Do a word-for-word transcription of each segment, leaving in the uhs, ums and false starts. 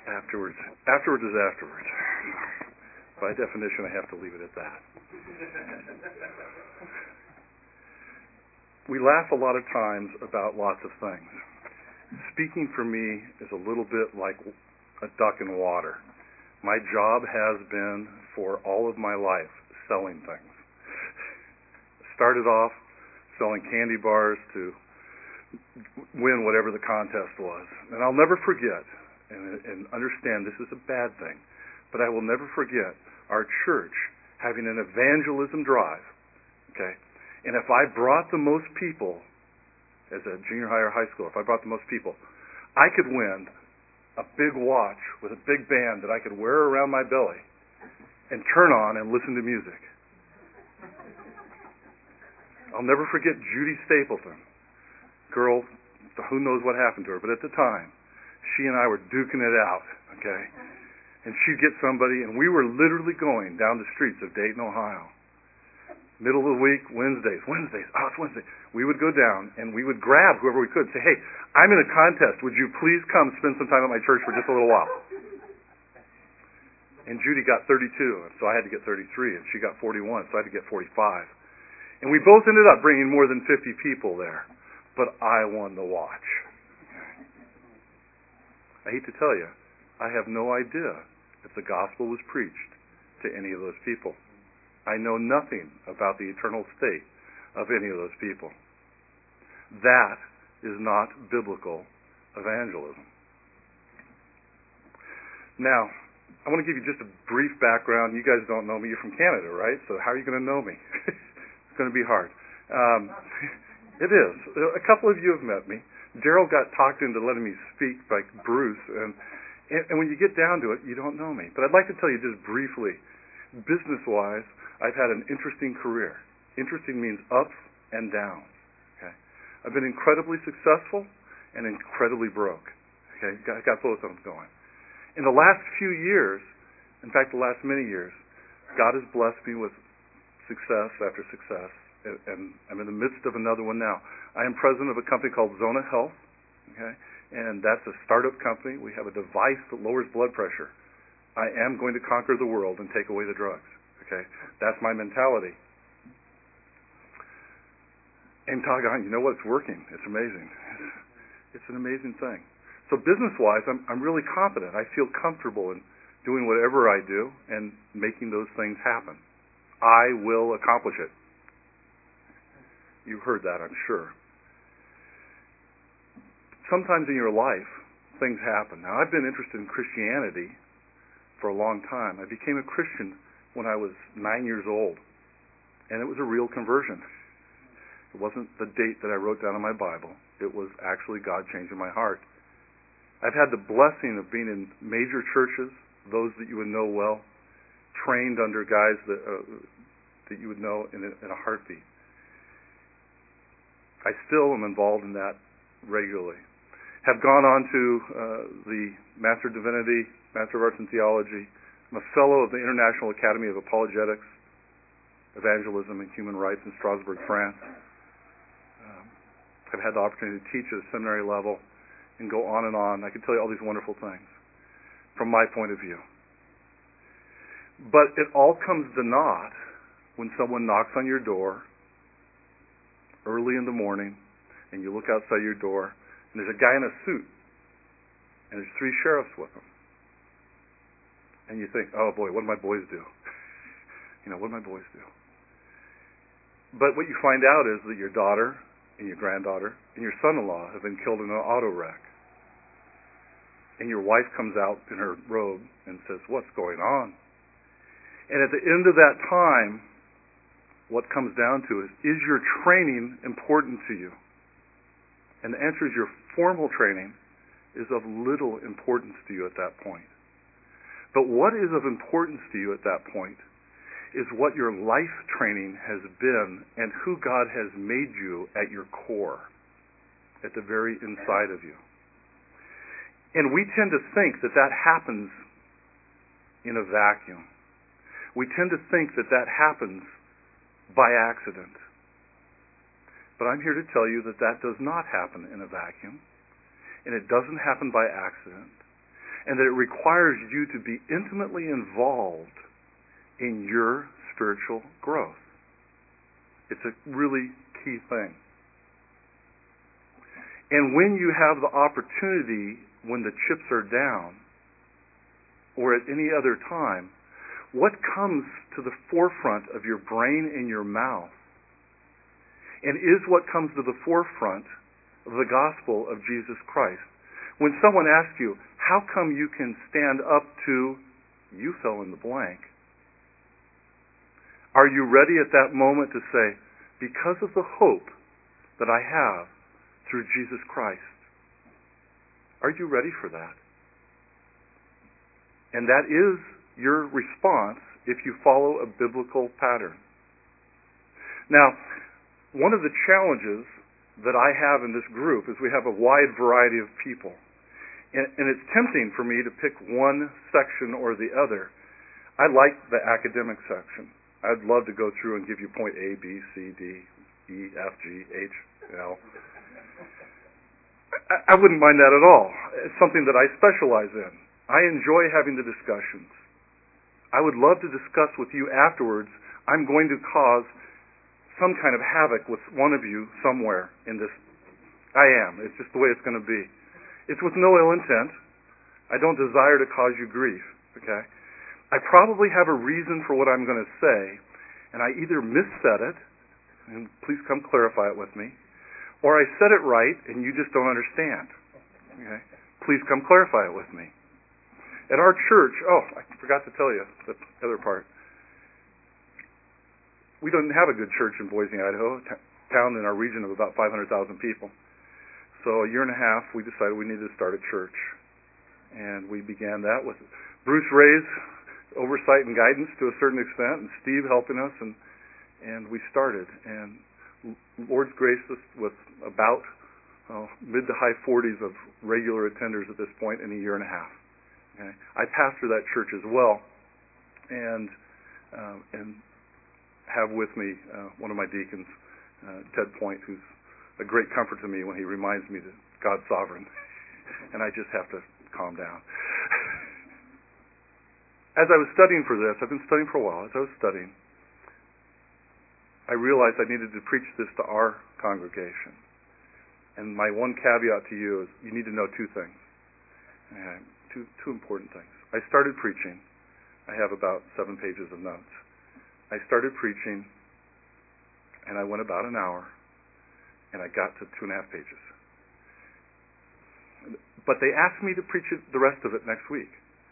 Afterwards. Afterwards is afterwards. By definition, I have to leave it at that. We laugh a lot of times about lots of things. Speaking for me is a little bit like a duck in water. My job has been, for all of my life, selling things. Started off selling candy bars to win whatever the contest was. And I'll never forget, and, and understand this is a bad thing, but I will never forget our church having an evangelism drive. Okay? And if I brought the most people, as a junior high or high school, if I brought the most people, I could win a big watch with a big band that I could wear around my belly and turn on and listen to music. I'll never forget Judy Stapleton. Girl, who knows what happened to her, but at the time, she and I were duking it out, okay? And she'd get somebody, and we were literally going down the streets of Dayton, Ohio. Middle of the week, Wednesdays, Wednesdays, oh, it's Wednesday. We would go down, and we would grab whoever we could, say, hey, I'm in a contest. Would you please come spend some time at my church for just a little while? And Judy got thirty-two, so I had to get thirty-three, and she got forty-one, so I had to get forty-five. And we both ended up bringing more than fifty people there, but I won the watch. I hate to tell you, I have no idea if the gospel was preached to any of those people. I know nothing about the eternal state of any of those people. That is not biblical evangelism. Now, I want to give you just a brief background. You guys don't know me. You're from Canada, right? So how are you going to know me? It's going to be hard. Um, it is. A couple of you have met me. Daryl got talked into letting me speak by Bruce, and, and, and when you get down to it, you don't know me. But I'd like to tell you just briefly, business-wise, I've had an interesting career. Interesting means ups and downs. Okay? I've been incredibly successful and incredibly broke. Okay? Got, got both of them going. In the last few years, in fact, the last many years, God has blessed me with success after success, and, and I'm in the midst of another one now. I am president of a company called Zona Health, okay? And that's a startup company. We have a device that lowers blood pressure. I am going to conquer the world and take away the drugs. Okay, that's my mentality. And doggone, you know what? It's working. It's amazing. It's an amazing thing. So business-wise, I'm, I'm really confident. I feel comfortable in doing whatever I do and making those things happen. I will accomplish it. You've heard that, I'm sure. Sometimes in your life, things happen. Now, I've been interested in Christianity for a long time. I became a Christian when I was nine years old, and it was a real conversion. It wasn't the date that I wrote down in my Bible. It was actually God changing my heart. I've had the blessing of being in major churches, those that you would know well, trained under guys that uh, that you would know in a, in a heartbeat. I still am involved in that regularly. Have gone on to uh, the Master of Divinity, Master of Arts in Theology. I'm a fellow of the International Academy of Apologetics, Evangelism, and Human Rights in Strasbourg, France. Um, I've had the opportunity to teach at a seminary level and go on and on. I could tell you all these wonderful things from my point of view. But it all comes to naught when someone knocks on your door early in the morning and you look outside your door and there's a guy in a suit and there's three sheriffs with him. And you think, oh boy, what do my boys do? You know, what do my boys do? But what you find out is that your daughter and your granddaughter and your son-in-law have been killed in an auto wreck. And your wife comes out in her robe and says, what's going on? And at the end of that time, what comes down to is, is your training important to you? And the answer is your formal training is of little importance to you at that point. But what is of importance to you at that point is what your life training has been and who God has made you at your core, at the very inside of you. And we tend to think that that happens in a vacuum. We tend to think that that happens by accident. But I'm here to tell you that that does not happen in a vacuum, and it doesn't happen by accident. and that it requires you to be intimately involved in your spiritual growth. It's a really key thing. And when you have the opportunity, when the chips are down, or at any other time, what comes to the forefront of your brain and your mouth, and is what comes to the forefront of the gospel of Jesus Christ. When someone asks you, how come you can stand up to, you fill in the blank, are you ready at that moment to say, because of the hope that I have through Jesus Christ? Are you ready for that? And that is your response if you follow a biblical pattern. Now, one of the challenges that I have in this group is we have a wide variety of people. And, and it's tempting for me to pick one section or the other. I like the academic section. I'd love to go through and give you point A, B, C, D, E, F, G, H, L. I, I wouldn't mind that at all. It's something that I specialize in. I enjoy having the discussions. I would love to discuss with you afterwards. I'm going to cause some kind of havoc with one of you somewhere in this. I am. It's just the way it's going to be. It's with no ill intent. I don't desire to cause you grief, okay? I probably have a reason for what I'm going to say, and I either missaid it, and please come clarify it with me, or I said it right and you just don't understand, okay? Please come clarify it with me. At our church, oh, I forgot to tell you the other part. We don't have a good church in Boise, Idaho, a t- town in our region of about five hundred thousand people. So a year and a half, we decided we needed to start a church. And we began that with Bruce Ray's oversight and guidance to a certain extent, and Steve helping us, and and we started. And Lord's graced us with about oh, mid to high forties of regular attenders at this point in a year and a half. Okay? I pastor that church as well, and um, and have with me uh, one of my deacons, uh, Ted Point, who's a great comfort to me when he reminds me that God's sovereign, and I just have to calm down. As I was studying for this, I've been studying for a while, as I was studying, I realized I needed to preach this to our congregation. And my one caveat to you is you need to know two things, okay? two, two important things. I started preaching. I have about seven pages of notes. I started preaching, and I went about an hour, and I got to two and a half pages. But they asked me to preach it, the rest of it next week.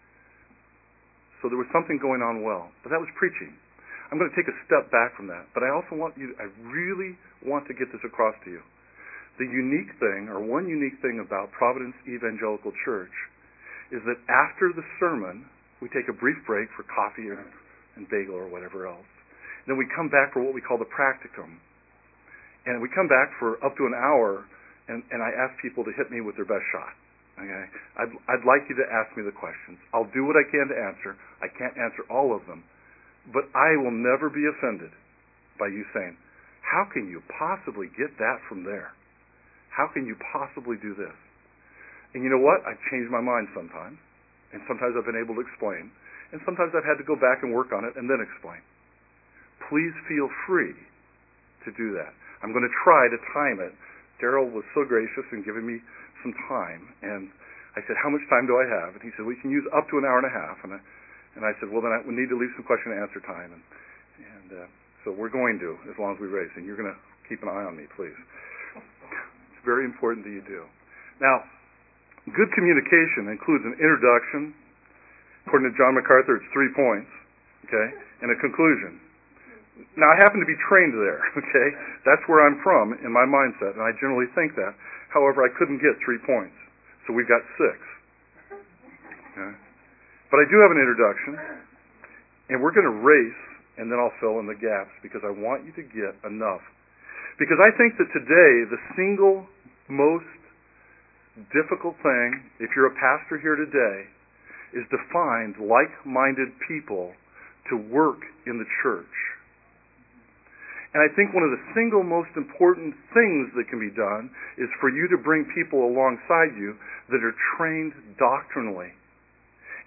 So there was something going on well. But that was preaching. I'm going to take a step back from that. But I also want you, I really want to get this across to you. The unique thing, or one unique thing about Providence Evangelical Church, is that after the sermon, we take a brief break for coffee or and bagel or whatever else. And then we come back for what we call the practicum. And we come back for up to an hour, and, and I ask people to hit me with their best shot. Okay? I'd, I'd like you to ask me the questions. I'll do what I can to answer. I can't answer all of them. But I will never be offended by you saying, how can you possibly get that from there? How can you possibly do this? And you know what? I've changed my mind sometimes. And sometimes I've been able to explain. And sometimes I've had to go back and work on it and then explain. Please feel free to do that. I'm going to try to time it. Daryl was so gracious in giving me some time. And I said, how much time do I have? And he said, we can use up to an hour and a half. And I, and I said, well, then I, we need to leave some question and answer time. And, and uh, so we're going to, as long as we race. And you're going to keep an eye on me, please. It's very important that you do. Now, good communication includes an introduction. According to John MacArthur, it's three points, okay, and a conclusion. Now, I happen to be trained there, okay? That's where I'm from in my mindset, and I generally think that. However, I couldn't get three points, so we've got six. Okay? But I do have an introduction, and we're going to race, and then I'll fill in the gaps, because I want you to get enough. Because I think that today, the single most difficult thing, if you're a pastor here today, is to find like-minded people to work in the church. And I think one of the single most important things that can be done is for you to bring people alongside you that are trained doctrinally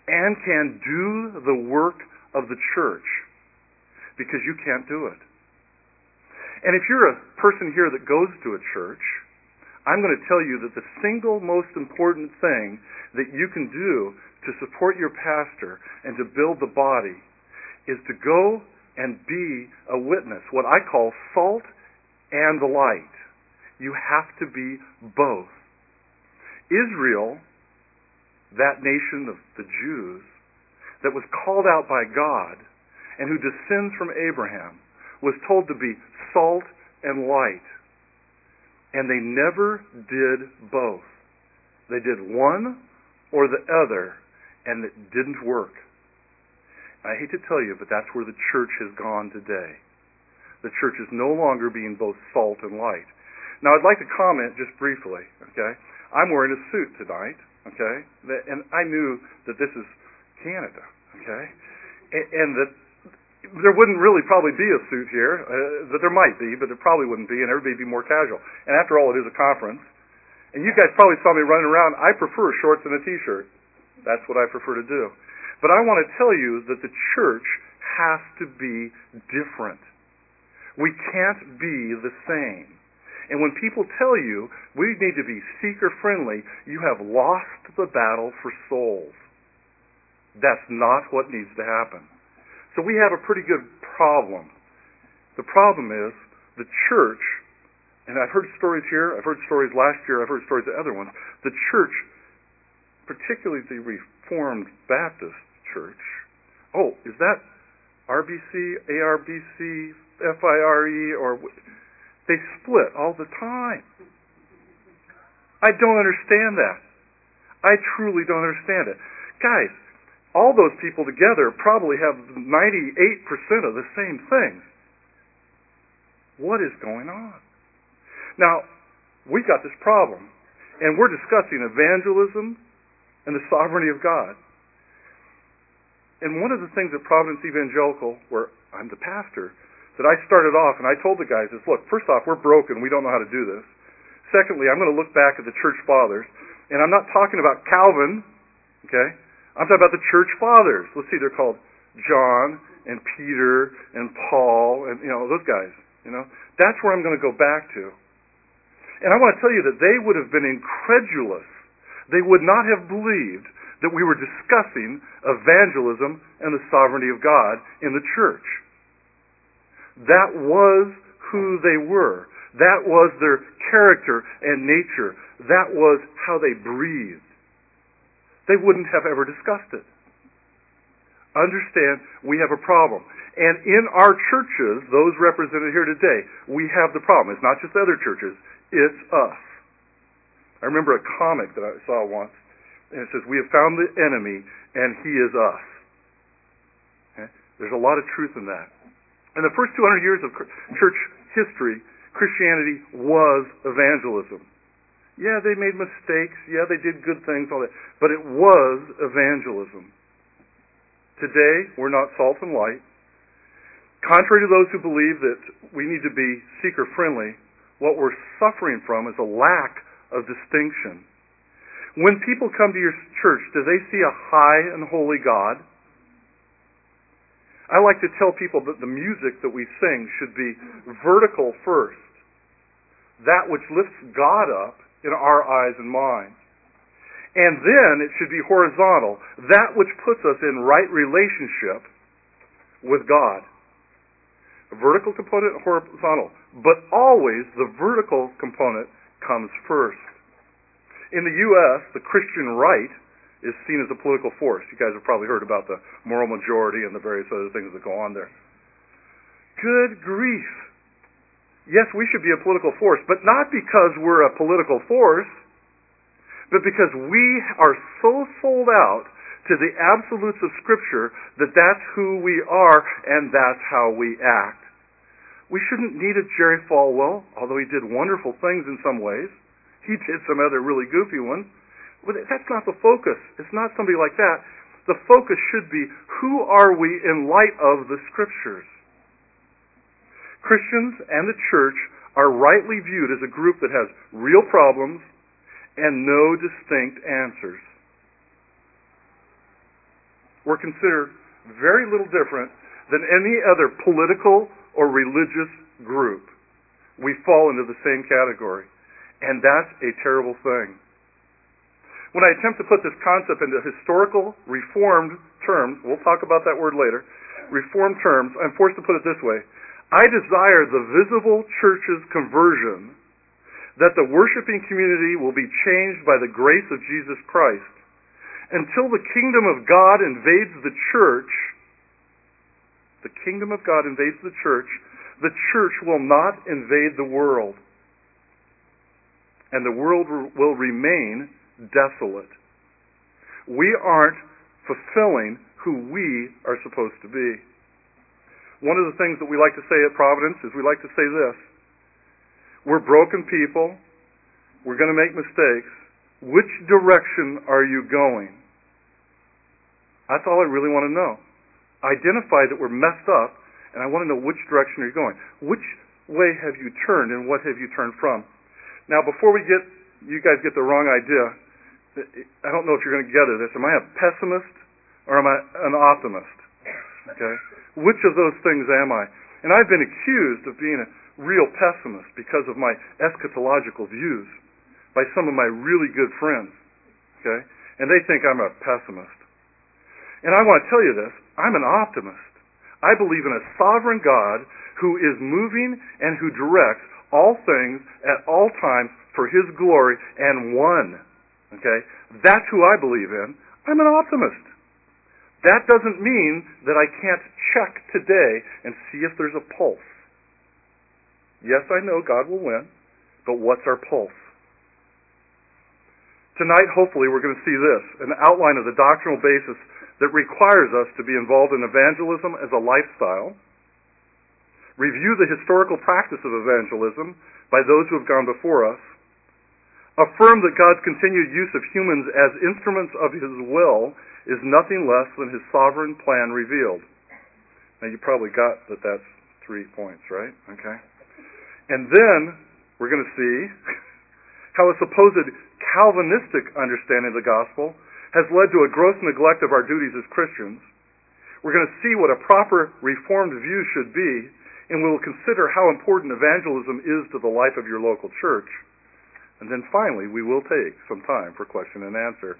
and can do the work of the church, because you can't do it. And if you're a person here that goes to a church, I'm going to tell you that the single most important thing that you can do to support your pastor and to build the body is to go and be a witness, what I call salt and the light. You have to be both. Israel, that nation of the Jews, that was called out by God and who descends from Abraham, was told to be salt and light. And they never did both. They did one or the other, and it didn't work. I hate to tell you, but that's where the church has gone today. The church is no longer being both salt and light. Now, I'd like to comment just briefly, okay? I'm wearing a suit tonight, okay? And I knew that this is Canada, okay? And that there wouldn't really probably be a suit here, uh, that there might be, but there probably wouldn't be, and everybody would be more casual. And after all, it is a conference. And you guys probably saw me running around. I prefer shorts and a t-shirt. That's what I prefer to do. But I want to tell you that the church has to be different. We can't be the same. And when people tell you we need to be seeker-friendly, you have lost the battle for souls. That's not what needs to happen. So we have a pretty good problem. The problem is the church, and I've heard stories here, I've heard stories last year, I've heard stories of other ones, the church, particularly the Reformed Baptist Church, oh, is that R B C, A R B C, F I R E, or they split all the time. I don't understand that. I truly don't understand it. Guys, all those people together probably have ninety-eight percent of the same thing. What is going on? Now, we've got this problem, and we're discussing evangelism and the sovereignty of God. And one of the things at Providence Evangelical, where I'm the pastor, that I started off, and I told the guys is, look, first off, we're broken. We don't know how to do this. Secondly, I'm going to look back at the church fathers, and I'm not talking about Calvin, okay? I'm talking about the church fathers. Let's see, they're called John and Peter and Paul and, you know, those guys, you know. That's where I'm going to go back to. And I want to tell you that they would have been incredulous. They would not have believed that we were discussing evangelism and the sovereignty of God in the church. That was who they were. That was their character and nature. That was how they breathed. They wouldn't have ever discussed it. Understand, we have a problem. And in our churches, those represented here today, we have the problem. It's not just other churches, it's us. I remember a comic that I saw once, and it says, we have found the enemy, and he is us. Okay? There's a lot of truth in that. In the first two hundred years of church history, Christianity was evangelism. Yeah, they made mistakes. Yeah, they did good things, all that. But it was evangelism. Today, we're not salt and light. Contrary to those who believe that we need to be seeker-friendly, what we're suffering from is a lack of distinction. When people come to your church, do they see a high and holy God? I like to tell people that the music that we sing should be vertical first. That which lifts God up in our eyes and minds. And then it should be horizontal. That which puts us in right relationship with God. A vertical component and horizontal. But always the vertical component comes first. In the U S, the Christian right is seen as a political force. You guys have probably heard about the moral majority and the various other things that go on there. Good grief. Yes, we should be a political force, but not because we're a political force, but because we are so sold out to the absolutes of Scripture that that's who we are and that's how we act. We shouldn't need a Jerry Falwell, although he did wonderful things in some ways. He did some other really goofy ones. But that's not the focus. It's not somebody like that. The focus should be, who are we in light of the Scriptures? Christians and the church are rightly viewed as a group that has real problems and no distinct answers. we're considered very little different than any other political or religious group. We fall into the same category. And that's a terrible thing. When I attempt to put this concept into historical, reformed terms, we'll talk about that word later, reformed terms, I'm forced to put it this way. I desire the visible church's conversion, that the worshiping community will be changed by the grace of Jesus Christ. Until the kingdom of God invades the church, the kingdom of God invades the church, the church will not invade the world. And the world will remain desolate. We aren't fulfilling who we are supposed to be. One of the things that we like to say at Providence is we like to say this. We're broken people. We're going to make mistakes. Which direction are you going? That's all I really want to know. Identify that we're messed up, and I want to know which direction you're going. Which way have you turned, and what have you turned from? Now, before we get, you guys get the wrong idea, I don't know if you're going to gather this. Am I a pessimist or am I an optimist? Okay? Which of those things am I? And I've been accused of being a real pessimist because of my eschatological views by some of my really good friends. Okay? And they think I'm a pessimist. And I want to tell you this. I'm an optimist. I believe in a sovereign God who is moving and who directs all things at all times for His glory and one. Okay? That's who I believe in. I'm an optimist. That doesn't mean that I can't check today and see if there's a pulse. Yes, I know God will win, but what's our pulse? Tonight, hopefully, we're going to see this, an outline of the doctrinal basis that requires us to be involved in evangelism as a lifestyle, review the historical practice of evangelism by those who have gone before us, affirm that God's continued use of humans as instruments of His will is nothing less than His sovereign plan revealed. Now, you probably got that that's three points, right? Okay. And then we're going to see how a supposed Calvinistic understanding of the gospel has led to a gross neglect of our duties as Christians. We're going to see what a proper Reformed view should be, and we will consider how important evangelism is to the life of your local church. And then finally, we will take some time for question and answer.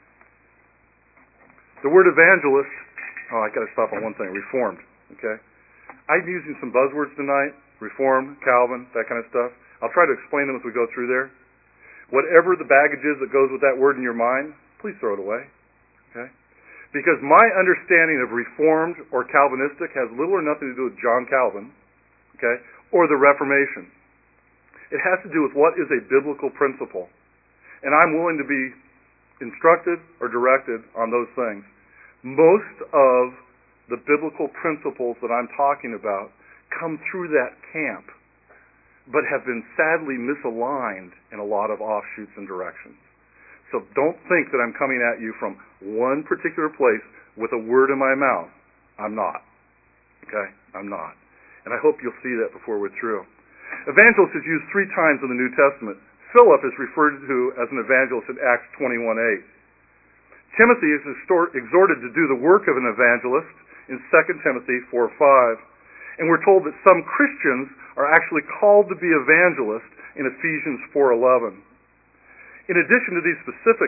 The word evangelist, oh, I got to stop on one thing, Reformed, okay? I'm using some buzzwords tonight, Reformed, Calvin, that kind of stuff. I'll try to explain them as we go through there. Whatever the baggage is that goes with that word in your mind, please throw it away, okay? Because my understanding of Reformed or Calvinistic has little or nothing to do with John Calvin, okay, or the Reformation. It has to do with what is a biblical principle. And I'm willing to be instructed or directed on those things. Most of the biblical principles that I'm talking about come through that camp, but have been sadly misaligned in a lot of offshoots and directions. So don't think that I'm coming at you from one particular place with a word in my mouth. I'm not. Okay? I'm not. And I hope you'll see that before we're through. Evangelist is used three times in the New Testament. Philip is referred to as an evangelist in Acts twenty-one eight. Timothy is exhorted to do the work of an evangelist in Second Timothy four five. And we're told that some Christians are actually called to be evangelists in Ephesians four eleven. In addition to these specific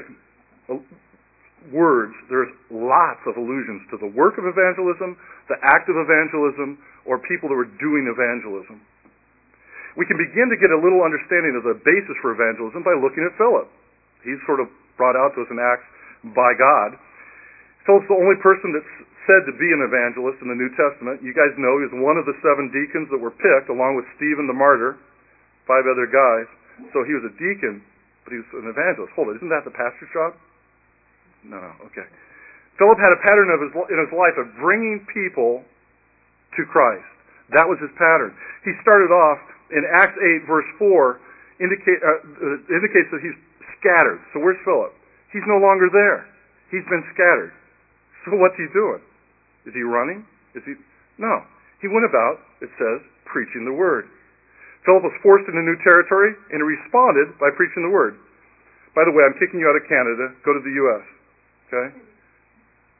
words, there's lots of allusions to the work of evangelism, the act of evangelism, or people that were doing evangelism. We can begin to get a little understanding of the basis for evangelism by looking at Philip. He's sort of brought out to us in Acts by God. Philip's the only person that's said to be an evangelist in the New Testament. You guys know he's one of the seven deacons that were picked, along with Stephen the martyr, five other guys. So he was a deacon, but he was an evangelist. Hold it, isn't that the pastor's job? No, no, okay. Philip had a pattern of his, in his life of bringing people to Christ. That was his pattern. He started off in Acts eight, verse four, indicate, uh, indicates that he's scattered. So where's Philip? He's no longer there. He's been scattered. So what's he doing? Is he running? Is he? No. He went about, it says, preaching the word. Philip was forced into new territory, and he responded by preaching the word. By the way, I'm kicking you out of Canada. Go to the U S Okay?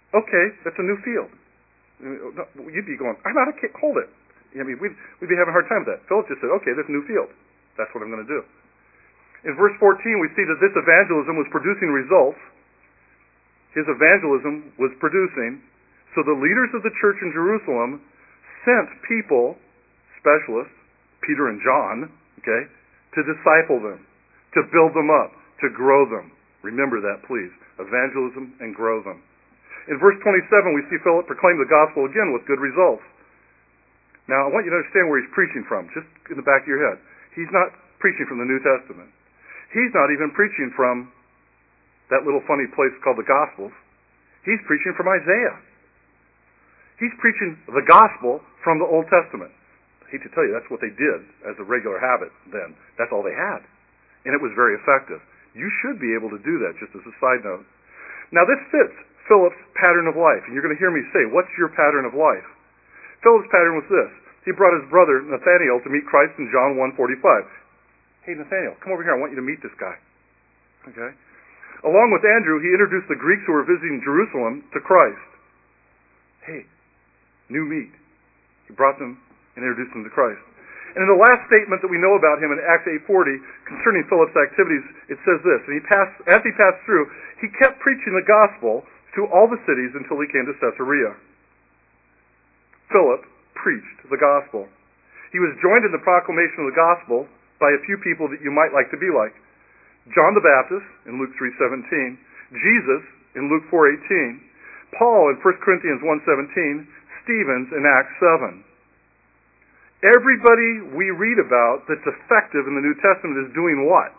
Okay, that's a new field. You'd be going, I'm not a kid. Hold it. I mean, we'd, we'd be having a hard time with that. Philip just said, okay, there's a new field. That's what I'm going to do. In verse fourteen, we see that this evangelism was producing results. His evangelism was producing. So the leaders of the church in Jerusalem sent people, specialists, Peter and John, okay, to disciple them, to build them up, to grow them. Remember that, please. Evangelism and grow them. In verse twenty-seven, we see Philip proclaim the gospel again with good results. Now, I want you to understand where he's preaching from, just in the back of your head. He's not preaching from the New Testament. He's not even preaching from that little funny place called the Gospels. He's preaching from Isaiah. He's preaching the gospel from the Old Testament. I hate to tell you, that's what they did as a regular habit then. That's all they had. And it was very effective. You should be able to do that, just as a side note. Now, this fits Philip's pattern of life. And you're going to hear me say, what's your pattern of life? Philip's pattern was this. He brought his brother Nathanael to meet Christ in John one forty-five. Hey, Nathanael, come over here. I want you to meet this guy. Okay? Along with Andrew, he introduced the Greeks who were visiting Jerusalem to Christ. Hey, new meat. He brought them and introduced them to Christ. And in the last statement that we know about him in Acts eight forty concerning Philip's activities, it says this, and he passed, as he passed through, he kept preaching the gospel to all the cities until he came to Caesarea. Philip preached the gospel. He was joined in the proclamation of the gospel by a few people that you might like to be like. John the Baptist in Luke three seventeen, Jesus in Luke four eighteen, Paul in First Corinthians one seventeen, Stephen in Acts seven. Everybody we read about that's effective in the New Testament is doing what?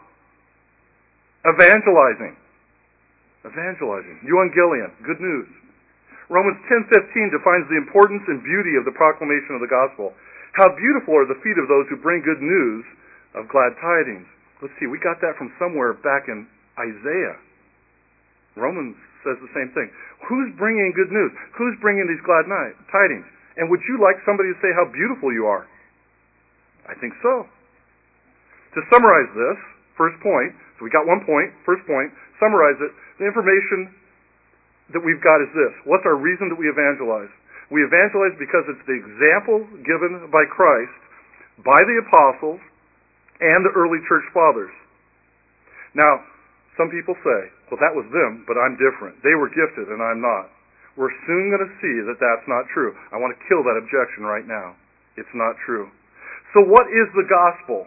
Evangelizing. Evangelizing. Evangelion. Good news. Romans ten fifteen defines the importance and beauty of the proclamation of the gospel. How beautiful are the feet of those who bring good news of glad tidings. Let's see, we got that from somewhere back in Isaiah. Romans says the same thing. Who's bringing good news? Who's bringing these glad night, tidings? And would you like somebody to say how beautiful you are? I think so. To summarize this, first point, so we got one point, first point, summarize it. The information that we've got is this. What's our reason that we evangelize? We evangelize because it's the example given by Christ, by the apostles, and the early church fathers. Now, some people say, well, that was them, but I'm different. They were gifted, and I'm not. We're soon going to see that that's not true. I want to kill that objection right now. It's not true. So what is the gospel?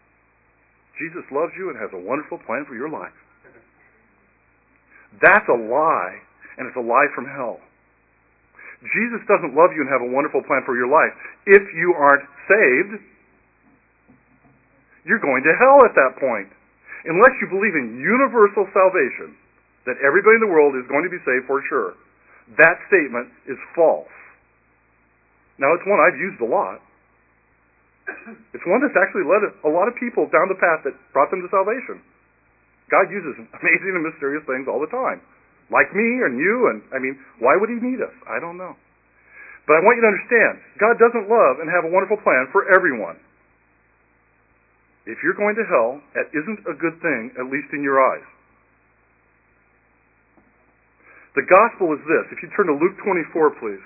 Jesus loves you and has a wonderful plan for your life. That's a lie, and it's a lie from hell. Jesus doesn't love you and have a wonderful plan for your life. If you aren't saved, you're going to hell at that point. Unless you believe in universal salvation, that everybody in the world is going to be saved for sure, that statement is false. Now, it's one I've used a lot. It's one that's actually led a lot of people down the path that brought them to salvation. God uses amazing and mysterious things all the time. Like me and you, and I mean, why would he need us? I don't know. But I want you to understand, God doesn't love and have a wonderful plan for everyone. If you're going to hell, that isn't a good thing, at least in your eyes. The gospel is this. If you turn to Luke twenty-four, please.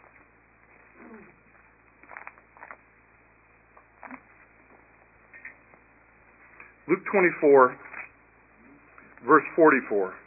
Luke twenty-four, verse forty-four.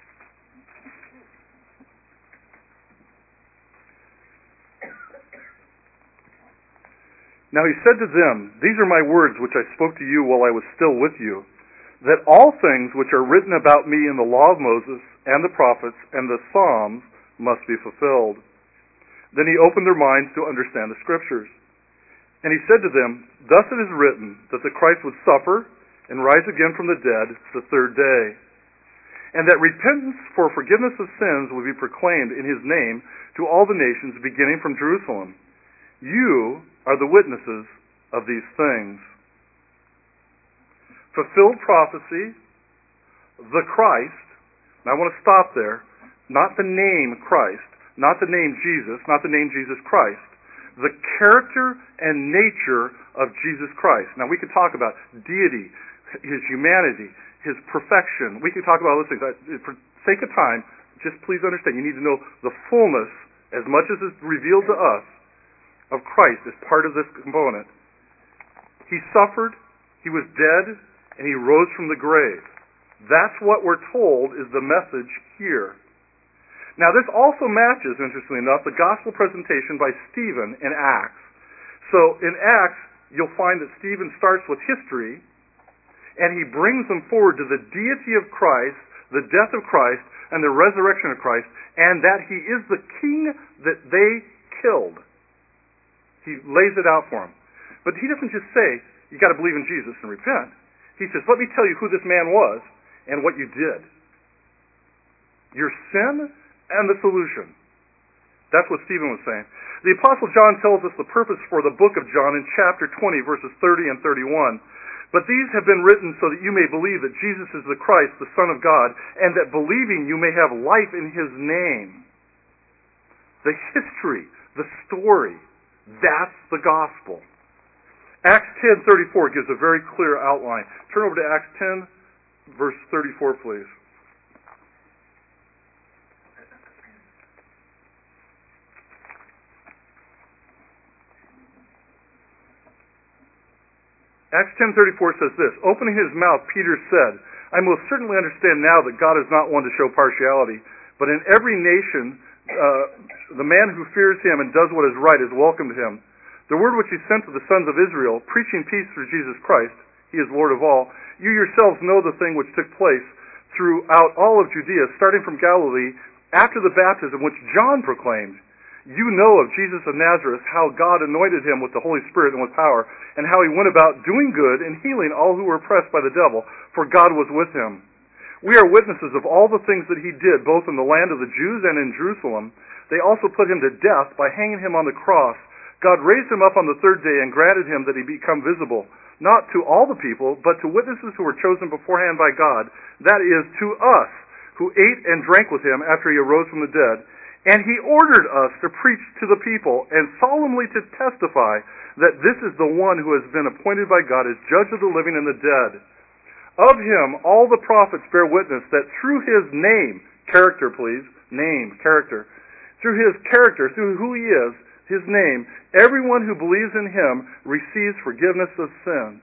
Now he said to them, "These are my words which I spoke to you while I was still with you, that all things which are written about me in the law of Moses and the prophets and the Psalms must be fulfilled." Then he opened their minds to understand the Scriptures. And he said to them, "Thus it is written, that the Christ would suffer and rise again from the dead the third day, and that repentance for forgiveness of sins will be proclaimed in his name to all the nations, beginning from Jerusalem. You are the witnesses of these things." Fulfilled prophecy, the Christ. Now I want to stop there. Not the name Christ, not the name Jesus, not the name Jesus Christ. The character and nature of Jesus Christ. Now we could talk about deity, his humanity, his perfection. We could talk about all those things. For sake of time, just please understand, you need to know the fullness, as much as is revealed to us, of Christ as part of this component. He suffered, he was dead, and he rose from the grave. That's what we're told is the message here. Now this also matches, interestingly enough, the gospel presentation by Stephen in Acts. So in Acts, you'll find that Stephen starts with history, and he brings them forward to the deity of Christ, the death of Christ, and the resurrection of Christ, and that he is the king that they killed. He lays it out for them. But he doesn't just say, you got to believe in Jesus and repent. He says, let me tell you who this man was and what you did. Your sin and the solution. That's what Stephen was saying. The Apostle John tells us the purpose for the book of John in chapter twenty, verses thirty and thirty-one. But these have been written so that you may believe that Jesus is the Christ, the Son of God, and that believing you may have life in his name. The history, the story, that's the gospel. Acts ten thirty-four gives a very clear outline. Turn over to Acts ten, verse thirty-four, please. Acts ten thirty-four says this, opening his mouth, Peter said, I most certainly understand now that God is not one to show partiality, but in every nation uh, the man who fears him and does what is right is welcome to him. The word which he sent to the sons of Israel, preaching peace through Jesus Christ, he is Lord of all, you yourselves know the thing which took place throughout all of Judea, starting from Galilee, after the baptism which John proclaimed. You know of Jesus of Nazareth, how God anointed him with the Holy Spirit and with power, and how he went about doing good and healing all who were oppressed by the devil, for God was with him. We are witnesses of all the things that he did, both in the land of the Jews and in Jerusalem. They also put him to death by hanging him on the cross. God raised him up on the third day and granted him that he become visible, not to all the people, but to witnesses who were chosen beforehand by God, that is, to us, who ate and drank with him after he arose from the dead. And he ordered us to preach to the people and solemnly to testify that this is the one who has been appointed by God as judge of the living and the dead. Of him all the prophets bear witness that through his name, character please, name, character, through his character, through who he is, his name, everyone who believes in him receives forgiveness of sins.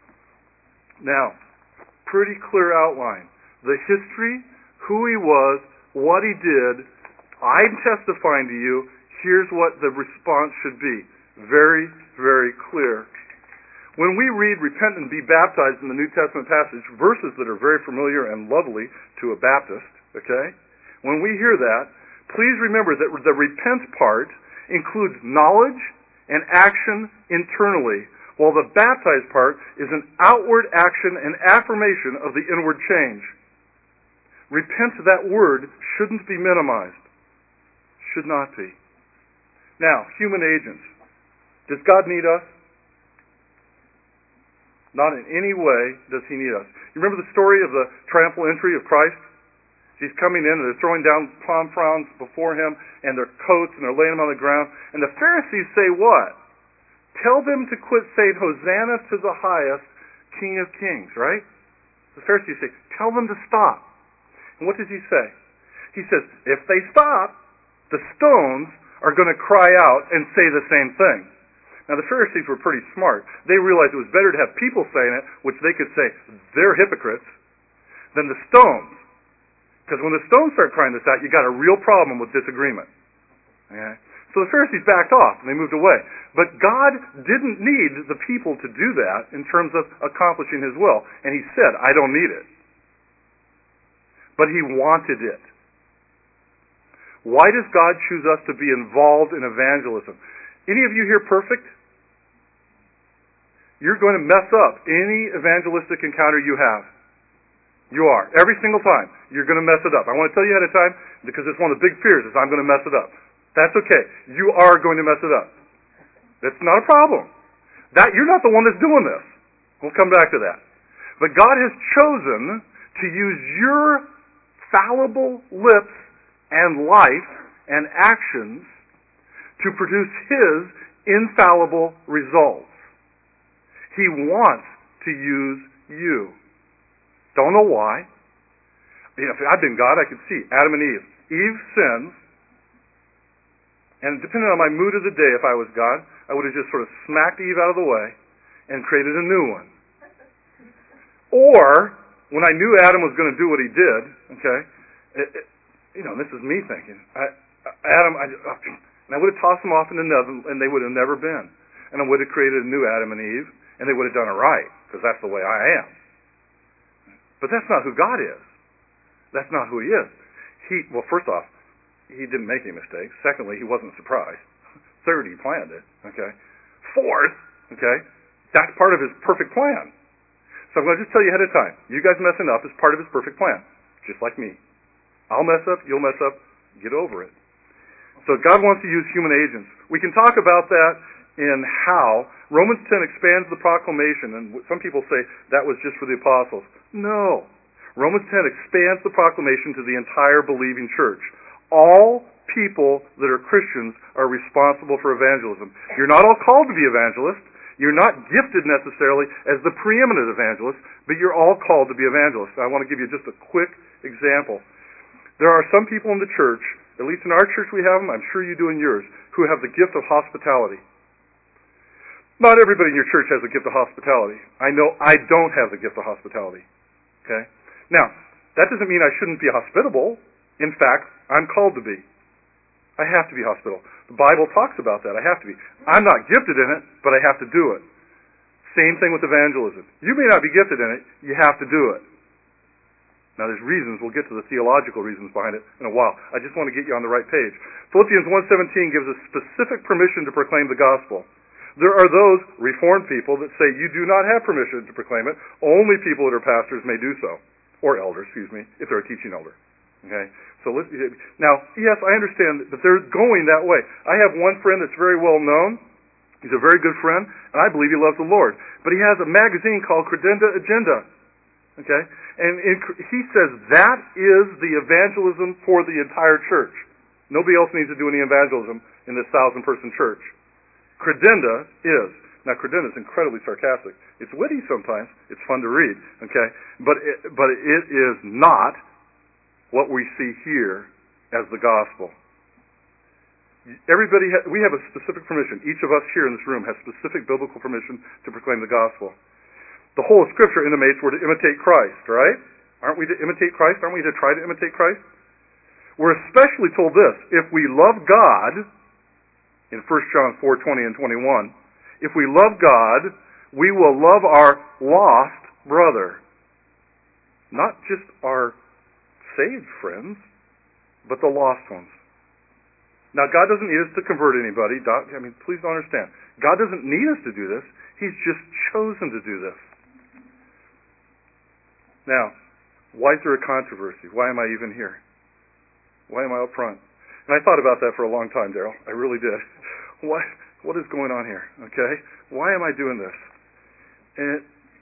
Now, pretty clear outline. The history, who he was, what he did. I'm testifying to you, here's what the response should be. Very, very clear. When we read repent and be baptized in the New Testament passage, verses that are very familiar and lovely to a Baptist, okay? When we hear that, please remember that the repent part includes knowledge and action internally, while the baptized part is an outward action and affirmation of the inward change. Repent, that word, shouldn't be minimized. Should not be. Now, human agents. Does God need us? Not in any way does he need us. You remember the story of the triumphal entry of Christ? He's coming in and they're throwing down palm fronds before him and their coats and they're laying them on the ground. And the Pharisees say what? Tell them to quit saying, Hosanna to the highest, King of Kings, right? The Pharisees say, tell them to stop. And what does he say? He says, if they stop, the stones are going to cry out and say the same thing. Now, the Pharisees were pretty smart. They realized it was better to have people saying it, which they could say, they're hypocrites, than the stones. Because when the stones start crying this out, you got a real problem with disagreement. Okay? So the Pharisees backed off, and they moved away. But God didn't need the people to do that in terms of accomplishing his will. And he said, I don't need it. But he wanted it. Why does God choose us to be involved in evangelism? Any of you here perfect? You're going to mess up any evangelistic encounter you have. You are. Every single time. You're going to mess it up. I want to tell you ahead of time, because it's one of the big fears is I'm going to mess it up. That's okay. You are going to mess it up. That's not a problem. That you're not the one that's doing this. We'll come back to that. But God has chosen to use your fallible lips and life and actions to produce his infallible results. He wants to use you. Don't know why. You know, if I'd been God, I could see Adam and Eve. Eve sins, and depending on my mood of the day, if I was God, I would have just sort of smacked Eve out of the way and created a new one. Or, when I knew Adam was going to do what he did, okay, it, it, you know, this is me thinking, I, Adam, I, and I would have tossed them off in the nether, and they would have never been. And I would have created a new Adam and Eve, and they would have done it right, because that's the way I am. But that's not who God is. That's not who he is. He, well, first off, he didn't make any mistakes. Secondly, he wasn't surprised. Third, he planned it. Okay. Fourth, okay, that's part of his perfect plan. So I'm going to just tell you ahead of time. You guys messing up is part of his perfect plan, just like me. I'll mess up, you'll mess up, get over it. So God wants to use human agents. We can talk about that in how Romans ten expands the proclamation, and some people say that was just for the apostles. No. Romans ten expands the proclamation to the entire believing church. All people that are Christians are responsible for evangelism. You're not all called to be evangelists. You're not gifted necessarily as the preeminent evangelist, but you're all called to be evangelists. I want to give you just a quick example. There are some people in the church, at least in our church we have them, I'm sure you do in yours, who have the gift of hospitality. Not everybody in your church has the gift of hospitality. I know I don't have the gift of hospitality. Okay? Now, that doesn't mean I shouldn't be hospitable. In fact, I'm called to be. I have to be hospitable. The Bible talks about that. I have to be. I'm not gifted in it, but I have to do it. Same thing with evangelism. You may not be gifted in it, you have to do it. Now there's reasons, we'll get to the theological reasons behind it in a while. I just want to get you on the right page. Philippians one seventeen gives us specific permission to proclaim the gospel. There are those Reformed people that say you do not have permission to proclaim it. Only people that are pastors may do so. Or elders, excuse me, if they're a teaching elder. Okay? So let's, now, yes, I understand that they're going that way. I have one friend that's very well known. He's a very good friend, and I believe he loves the Lord. But he has a magazine called Credenda Agenda. Okay? And in, he says that is the evangelism for the entire church. Nobody else needs to do any evangelism in this thousand-person church. Credenda is. Now, Credenda is incredibly sarcastic. It's witty sometimes. It's fun to read. Okay? But it, but it is not what we see here as the gospel. Everybody, ha- we have a specific permission. Each of us here in this room has specific biblical permission to proclaim the gospel. The whole of Scripture intimates we're to imitate Christ, right? Aren't we to imitate Christ? Aren't we to try to imitate Christ? We're especially told this: if we love God, in First John four twenty and twenty-one, if we love God, we will love our lost brother. Not just our saved friends, but the lost ones. Now, God doesn't need us to convert anybody. I mean, please don't understand. God doesn't need us to do this. He's just chosen to do this. Now, why is there a controversy? Why am I even here? Why am I up front? And I thought about that for a long time, Daryl. I really did. What, what is going on here? Okay? Why am I doing this? And,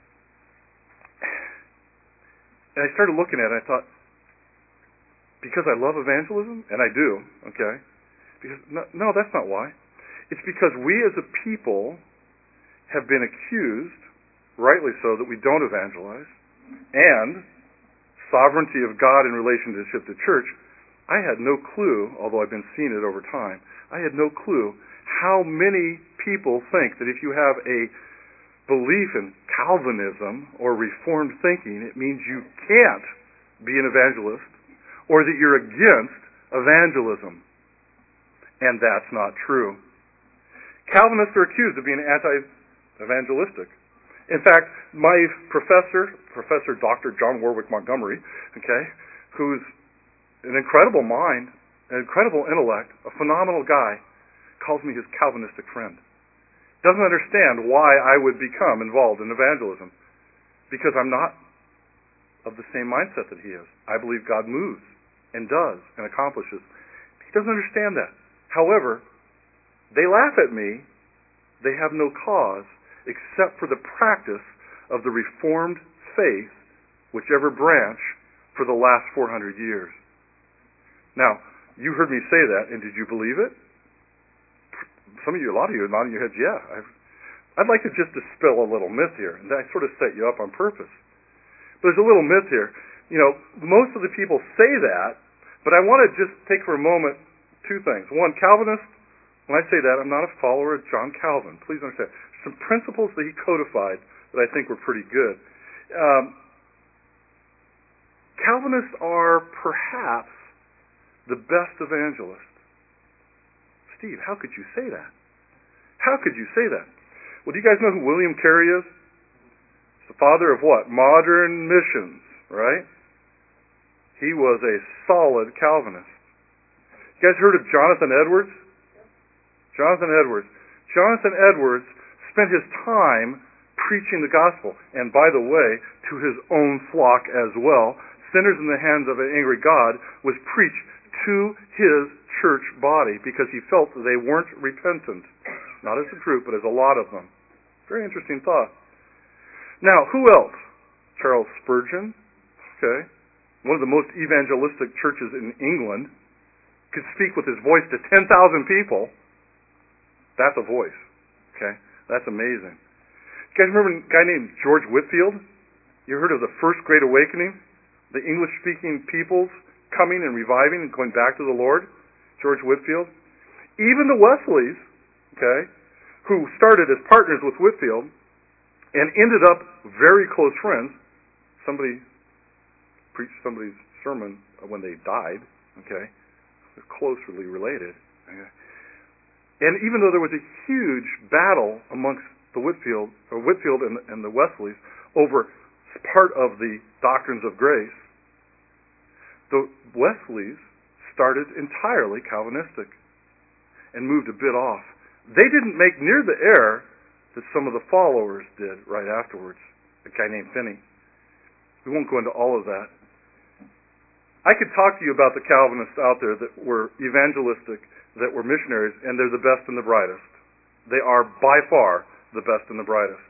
and I started looking at it, and I thought, because I love evangelism? And I do, okay? Because no, no, that's not why. It's because we as a people have been accused, rightly so, that we don't evangelize, and sovereignty of God in relationship to church. I had no clue, although I've been seeing it over time, I had no clue how many people think that if you have a belief in Calvinism or Reformed thinking, it means you can't be an evangelist, or that you're against evangelism. And that's not true. Calvinists are accused of being anti-evangelistic. In fact, my professor, Professor Doctor John Warwick Montgomery, okay, who's an incredible mind, an incredible intellect, a phenomenal guy, calls me his Calvinistic friend. Doesn't understand why I would become involved in evangelism. Because I'm not of the same mindset that he is. I believe God moves and does and accomplishes. He doesn't understand that. However, they laugh at me. They have no cause except for the practice of the Reformed faith, whichever branch, for the last four hundred years. Now, you heard me say that, and did you believe it? Some of you, a lot of you are nodding your heads, yeah. I've, I'd like to just dispel a little myth here, and I sort of set you up on purpose. But there's a little myth here. You know, most of the people say that But I want to just take for a moment two things. One, Calvinist, when I say that, I'm not a follower of John Calvin. Please understand. Some principles that he codified that I think were pretty good. Um, Calvinists are perhaps the best evangelists. Steve, how could you say that? How could you say that? Well, do you guys know who William Carey is? He's the father of what? Modern missions, right? He was a solid Calvinist. You guys heard of Jonathan Edwards? Jonathan Edwards. Jonathan Edwards spent his time preaching the gospel. And by the way, to his own flock as well. Sinners in the hands of an angry God was preached to his church body because he felt that they weren't repentant. Not as a group, but as a lot of them. Very interesting thought. Now, who else? Charles Spurgeon. Okay. One of the most evangelistic churches in England, could speak with his voice to ten thousand people. That's a voice. Okay? That's amazing. You guys remember a guy named George Whitefield? You heard of the First Great Awakening? The English-speaking peoples coming and reviving and going back to the Lord? George Whitefield. Even the Wesleys, okay, who started as partners with Whitefield and ended up very close friends. Somebody preached somebody's sermon when they died, okay? They're closely related. Okay? And even though there was a huge battle amongst the Whitefield, or Whitefield and, and the Wesleys over part of the doctrines of grace, the Wesleys started entirely Calvinistic and moved a bit off. They didn't make near the error that some of the followers did right afterwards, a guy named Finney. We won't go into all of that. I could talk to you about the Calvinists out there that were evangelistic, that were missionaries, and they're the best and the brightest. They are by far the best and the brightest.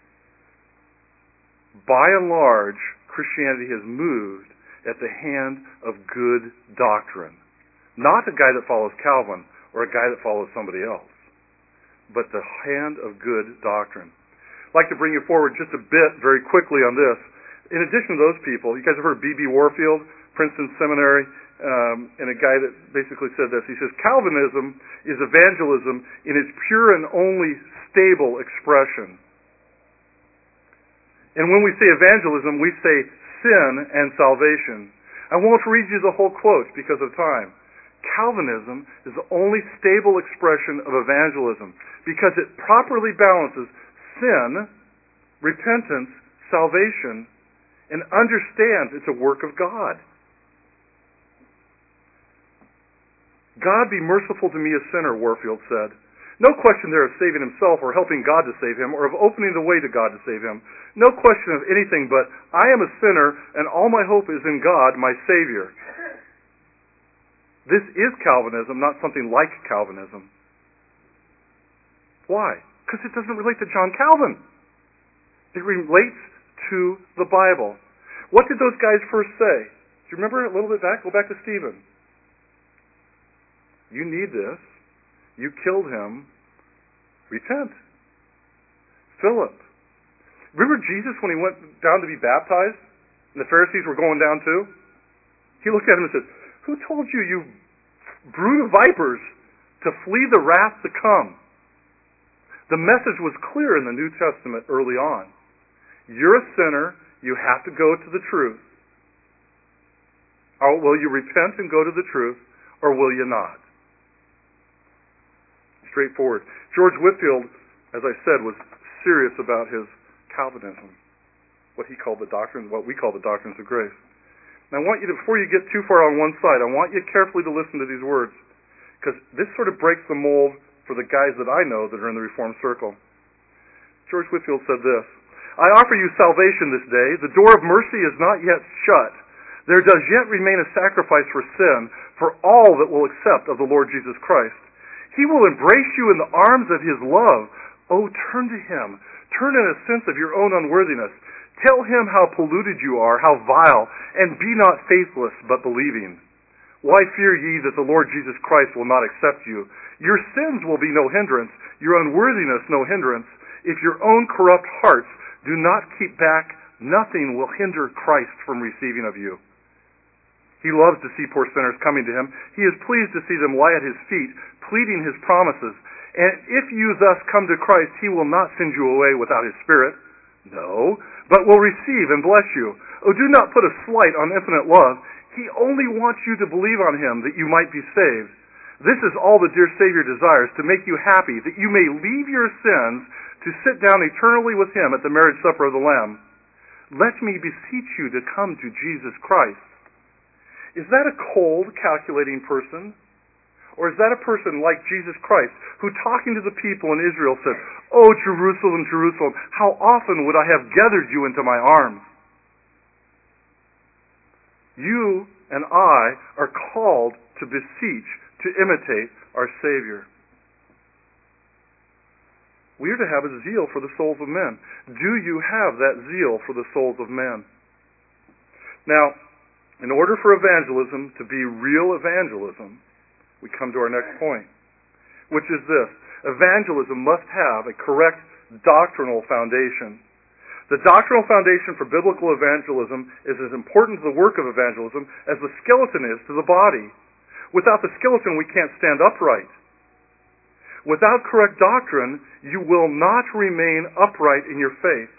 By and large, Christianity has moved at the hand of good doctrine. Not a guy that follows Calvin or a guy that follows somebody else, but the hand of good doctrine. I'd like to bring you forward just a bit very quickly on this. In addition to those people, you guys have heard of B B Warfield, Princeton Seminary, um, and a guy that basically said this. He says, Calvinism is evangelism in its pure and only stable expression. And when we say evangelism, we say sin and salvation. I won't read you the whole quote because of time. Calvinism is the only stable expression of evangelism because it properly balances sin, repentance, salvation, and understands it's a work of God. God be merciful to me, a sinner, Warfield said. No question there of saving himself or helping God to save him or of opening the way to God to save him. No question of anything but I am a sinner and all my hope is in God, my Savior. This is Calvinism, not something like Calvinism. Why? Because it doesn't relate to John Calvin. It relates to the Bible. What did those guys first say? Do you remember a little bit back? Go back to Stephen. You need this. You killed him. Repent. Philip. Remember Jesus when he went down to be baptized? And the Pharisees were going down too? He looked at him and said, who told you, you brood of vipers, to flee the wrath to come? The message was clear in the New Testament early on. You're a sinner. You have to go to the truth. Or will you repent and go to the truth, or will you not? Straightforward. George Whitefield, as I said, was serious about his Calvinism, what he called the doctrine, what we call the doctrines of grace. And I want you to, before you get too far on one side, I want you carefully to listen to these words, because this sort of breaks the mold for the guys that I know that are in the Reformed circle. George Whitefield said this, I offer you salvation this day. The door of mercy is not yet shut. There does yet remain a sacrifice for sin for all that will accept of the Lord Jesus Christ. He will embrace you in the arms of his love. Oh, turn to him. Turn in a sense of your own unworthiness. Tell him how polluted you are, how vile, and be not faithless, but believing. Why fear ye that the Lord Jesus Christ will not accept you? Your sins will be no hindrance, your unworthiness no hindrance. If your own corrupt hearts do not keep back, nothing will hinder Christ from receiving of you. He loves to see poor sinners coming to him. He is pleased to see them lie at his feet, pleading his promises. And if you thus come to Christ, he will not send you away without his Spirit. No, but will receive and bless you. Oh, do not put a slight on infinite love. He only wants you to believe on him that you might be saved. This is all the dear Savior desires, to make you happy, that you may leave your sins to sit down eternally with him at the marriage supper of the Lamb. Let me beseech you to come to Jesus Christ. Is that a cold, calculating person? Or is that a person like Jesus Christ, who talking to the people in Israel said, "Oh, Jerusalem, Jerusalem, how often would I have gathered you into my arms?" You and I are called to beseech, to imitate our Savior. We are to have a zeal for the souls of men. Do you have that zeal for the souls of men? Now, in order for evangelism to be real evangelism, we come to our next point, which is this. Evangelism must have a correct doctrinal foundation. The doctrinal foundation for biblical evangelism is as important to the work of evangelism as the skeleton is to the body. Without the skeleton, we can't stand upright. Without correct doctrine, you will not remain upright in your faith.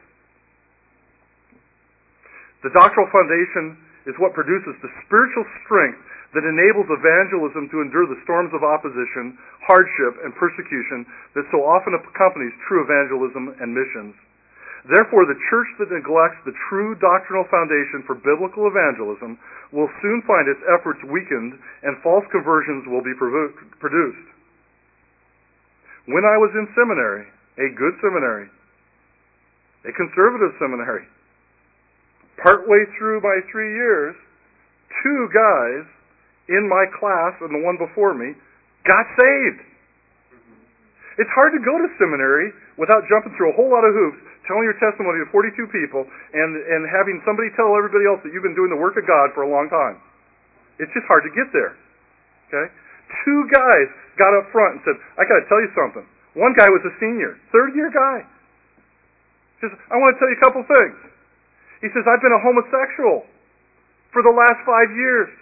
The doctrinal foundation is what produces the spiritual strength that enables evangelism to endure the storms of opposition, hardship, and persecution that so often accompanies true evangelism and missions. Therefore, the church that neglects the true doctrinal foundation for biblical evangelism will soon find its efforts weakened and false conversions will be produced. When I was in seminary, a good seminary, a conservative seminary, partway through my three years, two guys in my class and the one before me got saved. It's hard to go to seminary without jumping through a whole lot of hoops, telling your testimony to forty-two people, and, and having somebody tell everybody else that you've been doing the work of God for a long time. It's just hard to get there. Okay? Two guys got up front and said, "I got to tell you something." One guy was a senior, third-year guy. He says, "I want to tell you a couple things." He says, "I've been a homosexual for the last five years.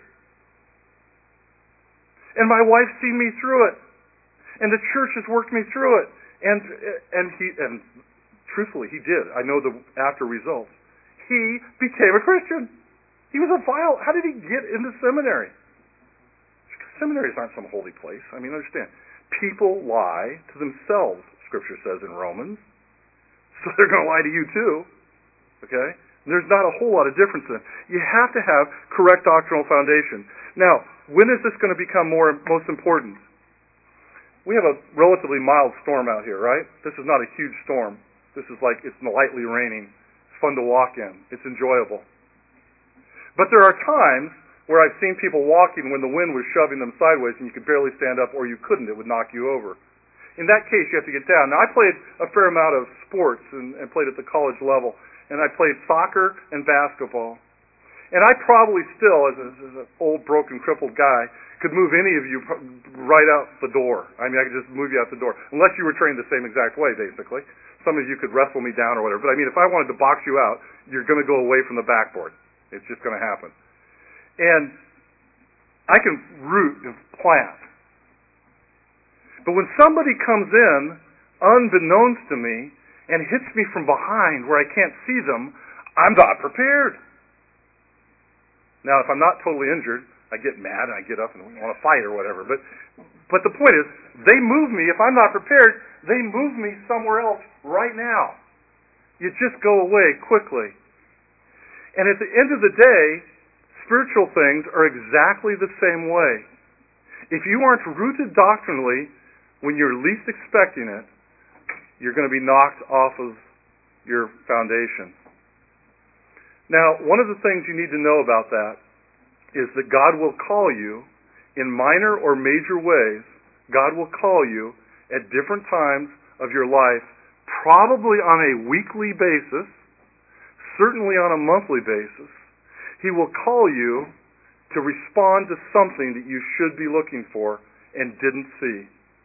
And my wife's seen me through it. And the church has worked me through it." And and he and truthfully, he did. I know the after results. He became a Christian. He was a vile. How did he get into seminary? Seminaries aren't some holy place. I mean, understand. People lie to themselves, Scripture says in Romans. So they're going to lie to you too. Okay? And there's not a whole lot of difference in it. You have to have correct doctrinal foundation. Now, when is this going to become more most important? We have a relatively mild storm out here, right? This is not a huge storm. This is like it's lightly raining. It's fun to walk in. It's enjoyable. But there are times where I've seen people walking when the wind was shoving them sideways and you could barely stand up, or you couldn't. It would knock you over. In that case, you have to get down. Now, I played a fair amount of sports and, and played at the college level, and I played soccer and basketball. And I probably still, as, a, as an old, broken, crippled guy, could move any of you right out the door. I mean, I could just move you out the door, unless you were trained the same exact way, basically. Some of you could wrestle me down or whatever. But I mean, if I wanted to box you out, you're going to go away from the backboard. It's just going to happen. And I can root and plant. But when somebody comes in, unbeknownst to me, and hits me from behind where I can't see them, I'm not prepared. Now, if I'm not totally injured, I get mad and I get up and want to fight or whatever. But but the point is, they move me. If I'm not prepared, they move me somewhere else right now. You just go away quickly. And at the end of the day, spiritual things are exactly the same way. If you aren't rooted doctrinally when you're least expecting it, you're going to be knocked off of your foundation. Now, one of the things you need to know about that is that God will call you in minor or major ways. God will call you at different times of your life, probably on a weekly basis, certainly on a monthly basis. He will call you to respond to something that you should be looking for and didn't see.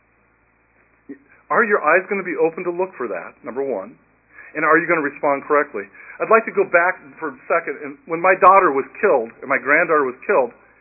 Are your eyes going to be open to look for that, number one? And are you going to respond correctly? I'd like to go back for a second. And when my daughter was killed, and my granddaughter was killed,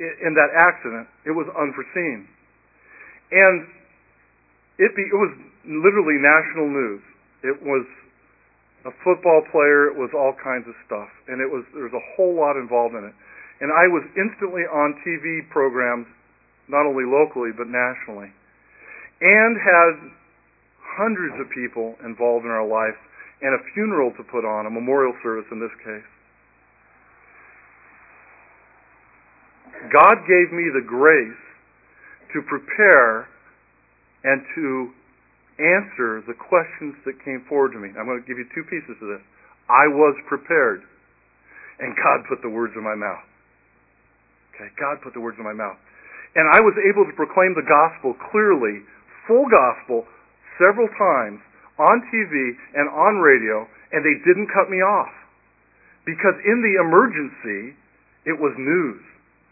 in that accident, it was unforeseen. And it, be, it was literally national news. It was a football player. It was all kinds of stuff. And it was there was a whole lot involved in it. And I was instantly on T V programs, not only locally, but nationally. And had hundreds of people involved in our life and a funeral to put on, a memorial service in this case. God gave me the grace to prepare and to answer the questions that came forward to me. I'm going to give you two pieces of this. I was prepared, and God put the words in my mouth. Okay, God put the words in my mouth. And I was able to proclaim the gospel clearly, full gospel, several times on T V and on radio, and they didn't cut me off. Because in the emergency, it was news.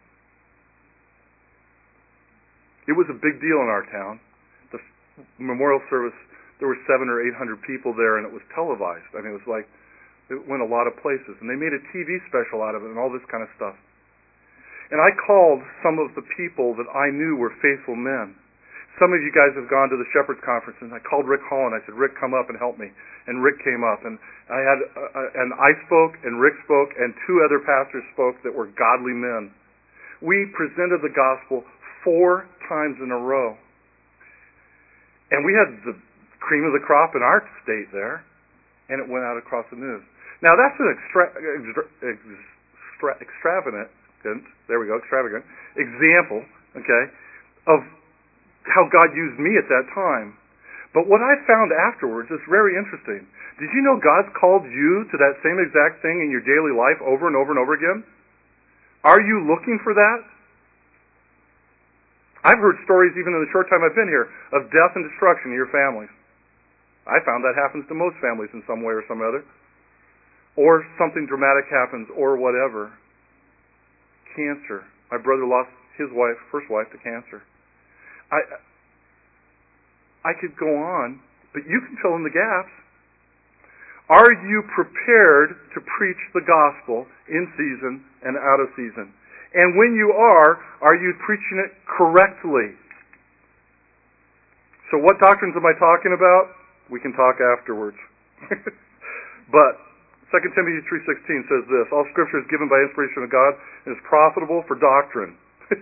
It was a big deal in our town. The memorial service, there were seven or eight hundred people there, and it was televised. I mean, it was like, it went a lot of places. And they made a T V special out of it and all this kind of stuff. And I called some of the people that I knew were faithful men. Some of you guys have gone to the Shepherd's Conference, and I called Rick Holland. I said, Rick, come up and help me. And Rick came up, and I had, uh, and I spoke, and Rick spoke, and two other pastors spoke that were godly men. We presented the gospel four times in a row. And we had the cream of the crop in our state there, and it went out across the news. Now, that's an extra, extra, extra, extravagant, there we go, extravagant example, okay, of how God used me at that time. But what I found afterwards is very interesting. Did you know God's called you to that same exact thing in your daily life over and over and over again? Are you looking for that? I've heard stories, even in the short time I've been here, of death and destruction in your families. I found that happens to most families in some way or some other. Or something dramatic happens, or whatever. Cancer. My brother lost his wife, first wife, to cancer. I I could go on, but you can fill in the gaps. Are you prepared to preach the gospel in season and out of season? And when you are, are you preaching it correctly? So what doctrines am I talking about? We can talk afterwards. But Second Timothy three sixteen says this, all Scripture is given by inspiration of God and is profitable for doctrine.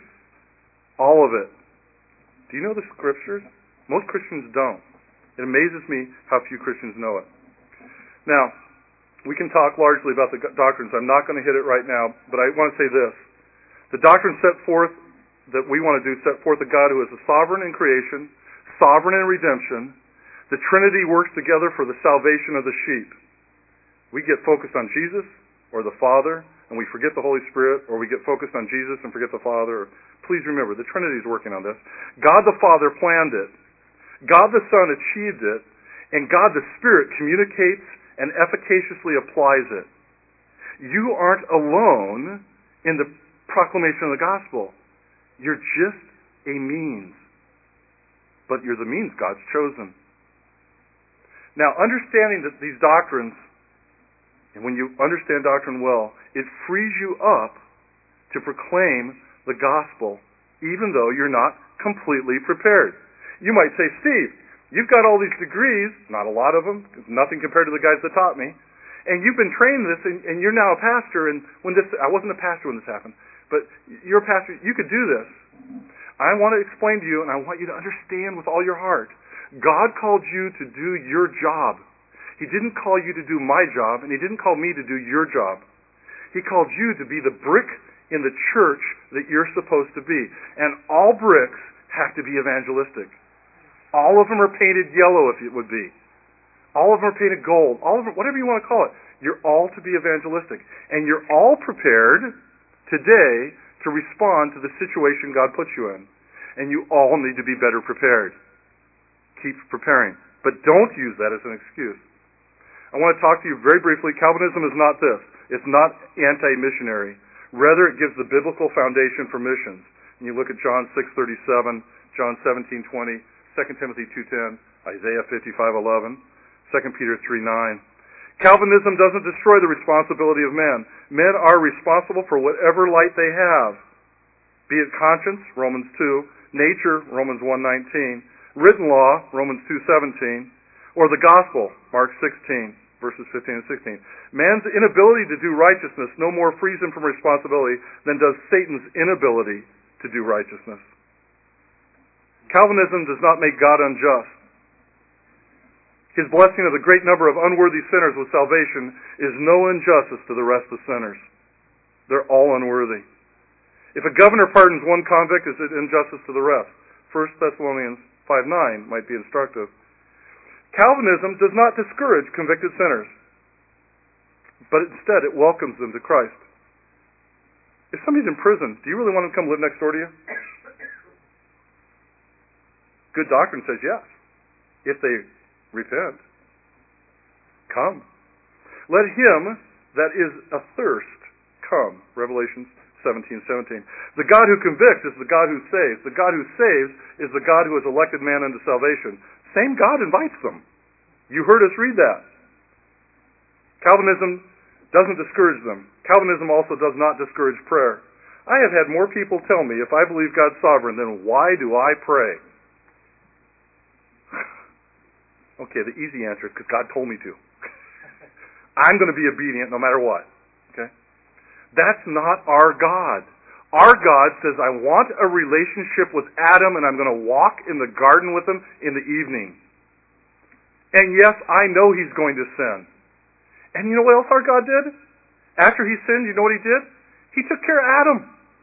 All of it. Do you know the Scriptures? Most Christians don't. It amazes me how few Christians know it. Now, we can talk largely about the doctrines. I'm not going to hit it right now, but I want to say this. The doctrine set forth that we want to do set forth a God who is a sovereign in creation, sovereign in redemption. The Trinity works together for the salvation of the sheep. We get focused on Jesus or the Father, and we forget the Holy Spirit, or we get focused on Jesus and forget the Father. Please remember, the Trinity is working on this. God the Father planned it. God the Son achieved it. And God the Spirit communicates and efficaciously applies it. You aren't alone in the proclamation of the gospel. You're just a means. But you're the means God's chosen. Now, understanding that these doctrines, and when you understand doctrine well, it frees you up to proclaim the gospel, even though you're not completely prepared. You might say, Steve, you've got all these degrees, not a lot of them, nothing compared to the guys that taught me, and you've been trained in this, and, and you're now a pastor, and when this, I wasn't a pastor when this happened, but you're a pastor, you could do this. I want to explain to you, and I want you to understand with all your heart, God called you to do your job. He didn't call you to do my job, and He didn't call me to do your job. He called you to be the brick in the church that you're supposed to be. And all bricks have to be evangelistic. All of them are painted yellow, if it would be. All of them are painted gold. All of them, whatever you want to call it. You're all to be evangelistic. And you're all prepared today to respond to the situation God puts you in. And you all need to be better prepared. Keep preparing. But don't use that as an excuse. I want to talk to you very briefly. Calvinism is not this. It's not anti-missionary. Rather, it gives the biblical foundation for missions. And you look at John six thirty-seven, John seventeen twenty, Second Timothy two ten, Isaiah fifty-five eleven, Second Peter three nine. Calvinism doesn't destroy the responsibility of men. Men are responsible for whatever light they have. Be it conscience, Romans two, nature, Romans one nineteen, written law, Romans two seventeen, or the gospel, Mark sixteen, verses fifteen and sixteen. Man's inability to do righteousness no more frees him from responsibility than does Satan's inability to do righteousness. Calvinism does not make God unjust. His blessing of the great number of unworthy sinners with salvation is no injustice to the rest of sinners. They're all unworthy. If a governor pardons one convict, is it injustice to the rest? First Thessalonians five nine might be instructive. Calvinism does not discourage convicted sinners, but instead it welcomes them to Christ. If somebody's in prison, do you really want them to come live next door to you? Good doctrine says yes, if they repent. Come. Let him that is athirst come. Revelation seventeen seventeen. The God who convicts is the God who saves. The God who saves is the God who has elected man unto salvation. Same God invites them. You heard us read that. Calvinism doesn't discourage them. Calvinism also does not discourage prayer. I have had more people tell me, if I believe God's sovereign, then why do I pray? Okay, the easy answer is because God told me to. I'm going to be obedient no matter what. Okay? That's not our God. Our God says, I want a relationship with Adam, and I'm going to walk in the garden with him in the evening. And yes, I know he's going to sin. And you know what else our God did? After he sinned, you know what he did? He took care of Adam.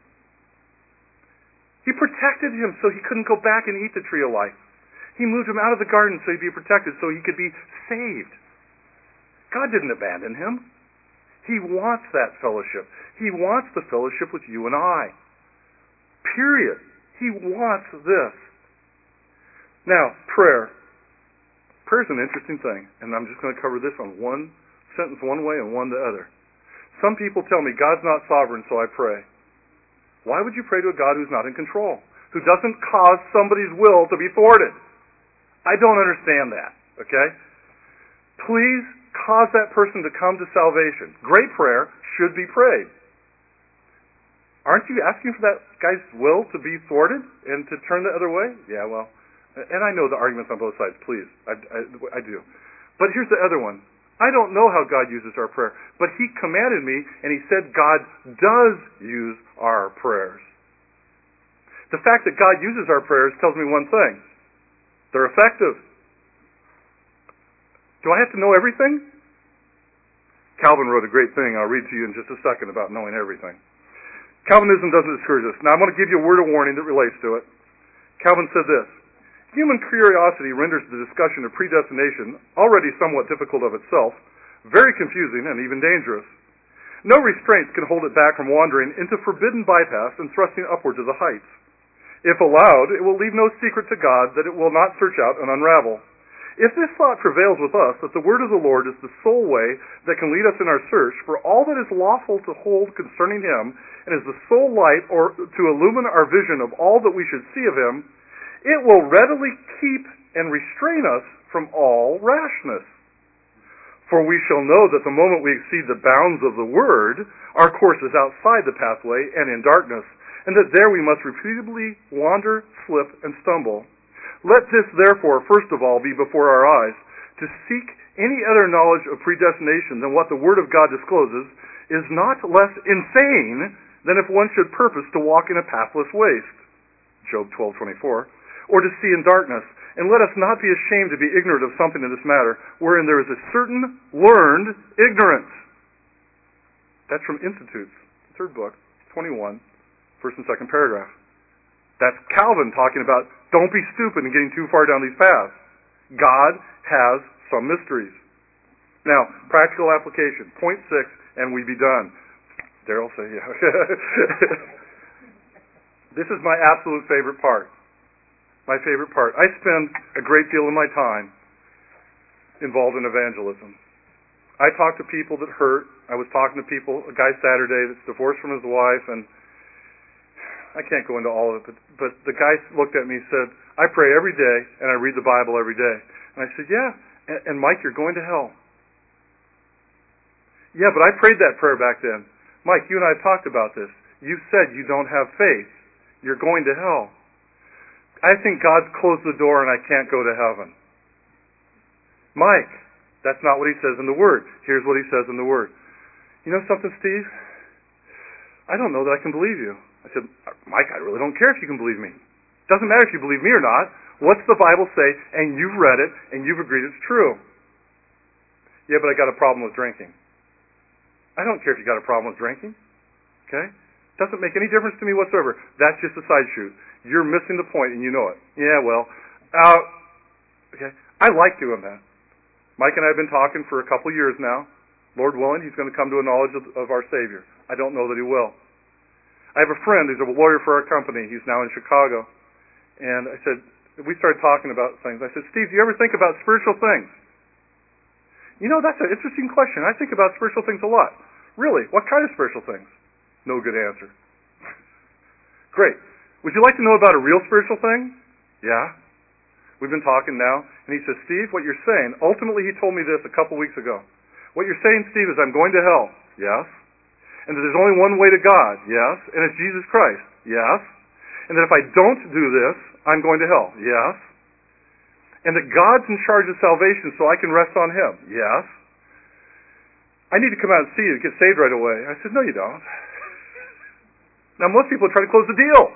He protected him so he couldn't go back and eat the tree of life. He moved him out of the garden so he'd be protected, so he could be saved. God didn't abandon him. He wants that fellowship. He wants the fellowship with you and I. Period. He wants this. Now, prayer. Prayer is an interesting thing, and I'm just going to cover this on one sentence one way and one the other. Some people tell me, God's not sovereign, so I pray. Why would you pray to a God who's not in control? Who doesn't cause somebody's will to be thwarted? I don't understand that, okay? Please cause that person to come to salvation. Great prayer should be prayed. Aren't you asking for that guy's will to be thwarted and to turn the other way? Yeah, well, and I know the arguments on both sides, please. I, I, I do. But here's the other one. I don't know how God uses our prayer, but he commanded me, and he said God does use our prayers. The fact that God uses our prayers tells me one thing. They're effective. Do I have to know everything? Calvin wrote a great thing I'll read to you in just a second about knowing everything. Calvinism doesn't discourage us. Now I'm going to give you a word of warning that relates to it. Calvin said this: human curiosity renders the discussion of predestination, already somewhat difficult of itself, very confusing and even dangerous. No restraints can hold it back from wandering into forbidden bypass and thrusting upward to the heights. If allowed, it will leave no secret to God that it will not search out and unravel. If this thought prevails with us, that the word of the Lord is the sole way that can lead us in our search for all that is lawful to hold concerning him, and is the sole light or to illumine our vision of all that we should see of him, it will readily keep and restrain us from all rashness. For we shall know that the moment we exceed the bounds of the word, our course is outside the pathway and in darkness, and that there we must repeatedly wander, slip, and stumble. Let this, therefore, first of all, be before our eyes. To seek any other knowledge of predestination than what the Word of God discloses is not less insane than if one should purpose to walk in a pathless waste, Job twelve twenty-four, or to see in darkness. And let us not be ashamed to be ignorant of something in this matter, wherein there is a certain learned ignorance. That's from Institutes, third book, twenty-one. First and second paragraph. That's Calvin talking about don't be stupid and getting too far down these paths. God has some mysteries. Now, practical application. Point six, and we be done. Daryl say, yeah. This is my absolute favorite part. My favorite part. I spend a great deal of my time involved in evangelism. I talk to people that hurt. I was talking to people, a guy Saturday that's divorced from his wife, and I can't go into all of it, but, but the guy looked at me and said, I pray every day, and I read the Bible every day. And I said, yeah, and, and Mike, you're going to hell. Yeah, but I prayed that prayer back then. Mike, you and I have talked about this. You said you don't have faith You're going to hell. I think God's closed the door and I can't go to heaven. Mike, that's not what he says in the Word. Here's what he says in the Word. You know something, Steve? I don't know that I can believe you. I said, Mike, I really don't care if you can believe me. It doesn't matter if you believe me or not. What's the Bible say? And you've read it, and you've agreed it's true. Yeah, but I got a problem with drinking. I don't care if you got a problem with drinking. Okay? Doesn't make any difference to me whatsoever. That's just a side shoot. You're missing the point, and you know it. Yeah, well, uh, okay. I like doing that. Mike and I have been talking for a couple years now. Lord willing, he's going to come to a knowledge of, of our Savior. I don't know that he will. I have a friend who's a lawyer for our company. He's now in Chicago. And I said, we started talking about things. I said, Steve, do you ever think about spiritual things? You know, that's an interesting question. I think about spiritual things a lot. Really? What kind of spiritual things? No good answer. Great. Would you like to know about a real spiritual thing? Yeah. We've been talking now. And he says, Steve, what you're saying, ultimately he told me this a couple weeks ago. What you're saying, Steve, is I'm going to hell. Yes. And that there's only one way to God. Yes. And it's Jesus Christ. Yes. And that if I don't do this, I'm going to hell. Yes. And that God's in charge of salvation so I can rest on Him. Yes. I need to come out and see you to get saved right away. I said, no, you don't. Now, most people try to close the deal.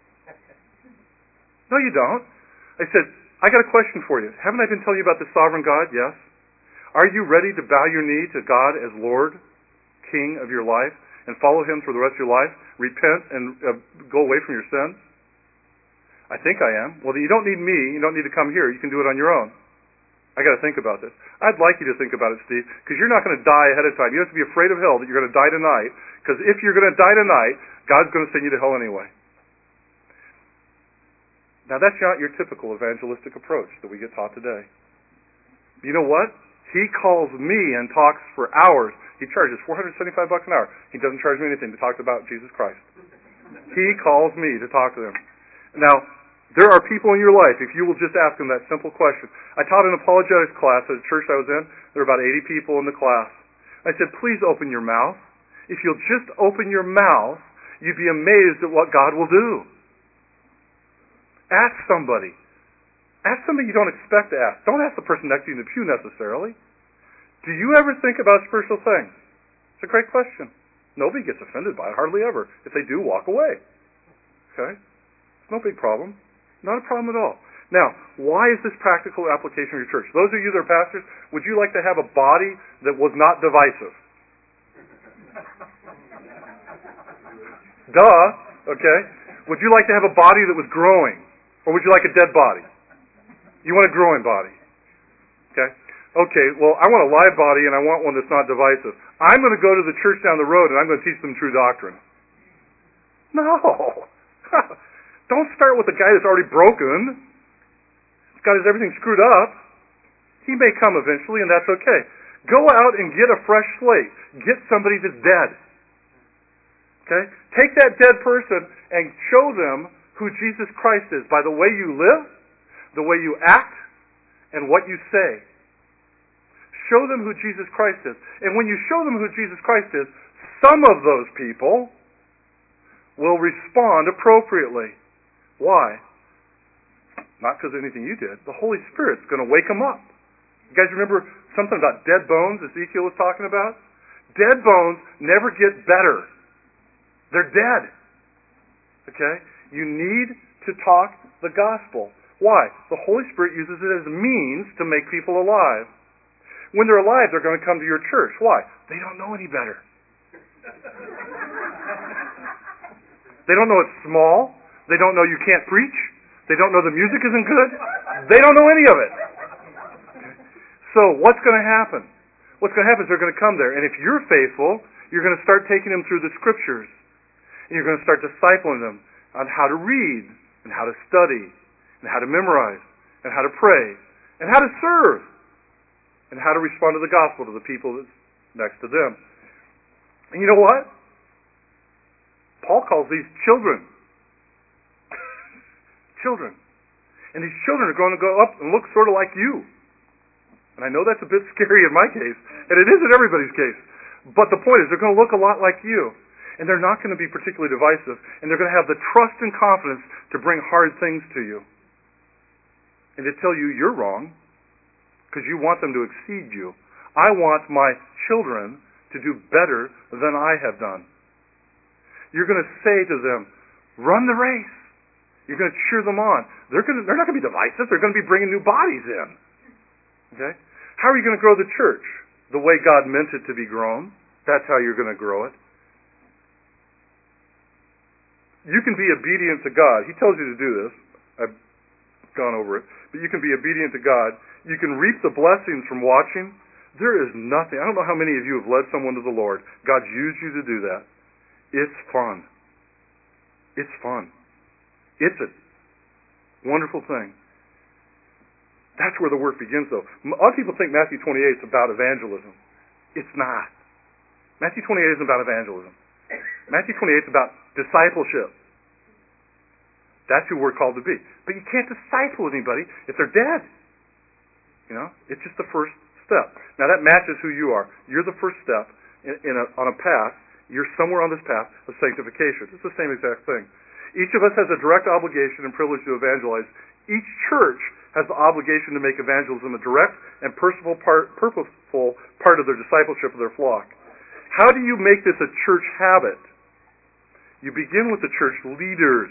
No, you don't. I said, I got a question for you. Haven't I been telling you about the sovereign God? Yes. Are you ready to bow your knee to God as Lord, King of your life, and follow Him for the rest of your life? Repent and uh, go away from your sins? I think I am. Well, then you don't need me. You don't need to come here. You can do it on your own. I got to think about this. I'd like you to think about it, Steve, because you're not going to die ahead of time. You don't have to be afraid of hell that you're going to die tonight, because if you're going to die tonight, God's going to send you to hell anyway. Now, that's not your typical evangelistic approach that we get taught today. You know what? He calls me and talks for hours. He charges four hundred seventy-five bucks an hour. He doesn't charge me anything to talk about Jesus Christ. He calls me to talk to them. Now, there are people in your life, if you will just ask them that simple question. I taught an apologetics class at a church I was in. There were about eighty people in the class. I said, please open your mouth. If you'll just open your mouth, you'd be amazed at what God will do. Ask somebody. Ask somebody you don't expect to ask. Don't ask the person next to you in the pew necessarily. Do you ever think about spiritual things? It's a great question. Nobody gets offended by it, hardly ever. If they do, walk away. Okay? It's no big problem. Not a problem at all. Now, why is this practical application of your church? Those of you that are pastors, would you like to have a body that was not divisive? Duh. Okay? Would you like to have a body that was growing? Or would you like a dead body? You want a growing body. Okay? Okay, well, I want a live body and I want one that's not divisive. I'm going to go to the church down the road and I'm going to teach them true doctrine. No. Don't start with a guy that's already broken. He's got his everything screwed up. He may come eventually and that's okay. Go out and get a fresh slate. Get somebody that's dead. Okay? Take that dead person and show them who Jesus Christ is by the way you live, the way you act, and what you say. Show them who Jesus Christ is. And when you show them who Jesus Christ is, some of those people will respond appropriately. Why? Not because of anything you did. The Holy Spirit's going to wake them up. You guys remember something about dead bones Ezekiel was talking about? Dead bones never get better. They're dead. Okay? You need to talk the gospel. Why? The Holy Spirit uses it as a means to make people alive. When they're alive, they're going to come to your church. Why? They don't know any better. They don't know it's small. They don't know you can't preach. They don't know the music isn't good. They don't know any of it. So what's going to happen? What's going to happen is they're going to come there. And if you're faithful, you're going to start taking them through the Scriptures. And you're going to start discipling them on how to read and how to study and how to memorize and how to pray and how to serve and how to respond to the gospel to the people that's next to them. And you know what? Paul calls these children. Children. And these children are going to go up and look sort of like you. And I know that's a bit scary in my case, and it is in everybody's case. But the point is, they're going to look a lot like you. And they're not going to be particularly divisive, and they're going to have the trust and confidence to bring hard things to you. And to tell you you're wrong, because you want them to exceed you. I want my children to do better than I have done. You're going to say to them, run the race. You're going to cheer them on. They're going to, they're not going to be divisive. They're going to be bringing new bodies in. Okay? How are you going to grow the church? The way God meant it to be grown. That's how you're going to grow it. You can be obedient to God. He tells you to do this. I've gone over it. But you can be obedient to God. You can reap the blessings from watching. There is nothing. I don't know how many of you have led someone to the Lord. God's used you to do that. It's fun. It's fun. It's a wonderful thing. That's where the work begins, though. A lot of people think Matthew twenty-eight is about evangelism. It's not. Matthew twenty-eight isn't about evangelism. Matthew twenty-eight is about discipleship. That's who we're called to be. But you can't disciple anybody if they're dead. You know, it's just the first step. Now that matches who you are. You're the first step in, in a, on a path. You're somewhere on this path of sanctification. It's the same exact thing. Each of us has a direct obligation and privilege to evangelize. Each church has the obligation to make evangelism a direct and purposeful part, purposeful part of their discipleship of their flock. How do you make this a church habit? You begin with the church leaders.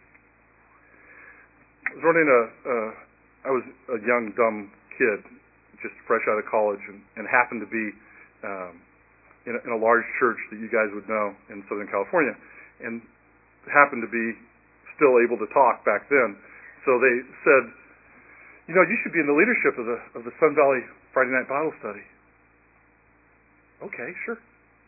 I was running a, uh, I was a young, dumb kid, just fresh out of college, and, and happened to be um, in, a, in a large church that you guys would know in Southern California, and happened to be still able to talk back then. So they said, you know, you should be in the leadership of the of the Sun Valley Friday Night Bible Study. Okay, sure.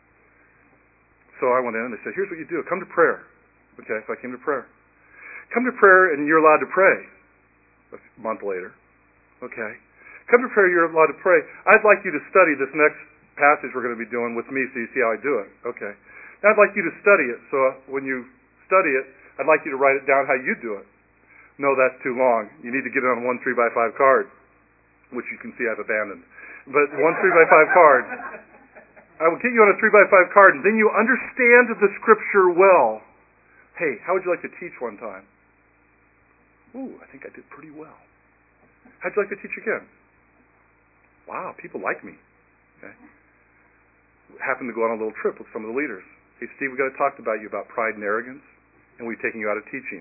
So I went in and they said, here's what you do. Come to prayer. Okay, so I came to prayer. Come to prayer and you're allowed to pray. A month later. Okay. Come to prayer, you're allowed to pray. I'd like you to study this next passage we're going to be doing with me so you see how I do it. Okay. Now I'd like you to study it. So when you study it, I'd like you to write it down how you do it. No, that's too long. You need to get it on one three by five card, which you can see I've abandoned. But one three by five card. I will get you on a three by five card, and then you understand the Scripture well. Hey, how would you like to teach one time? Ooh, I think I did pretty well. How'd you like to teach again? Wow, people like me. Okay. Happened to go on a little trip with some of the leaders. Hey, Steve, we've got to talk about you about pride and arrogance, and we've taken you out of teaching.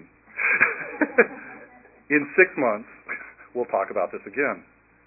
In six months, we'll talk about this again.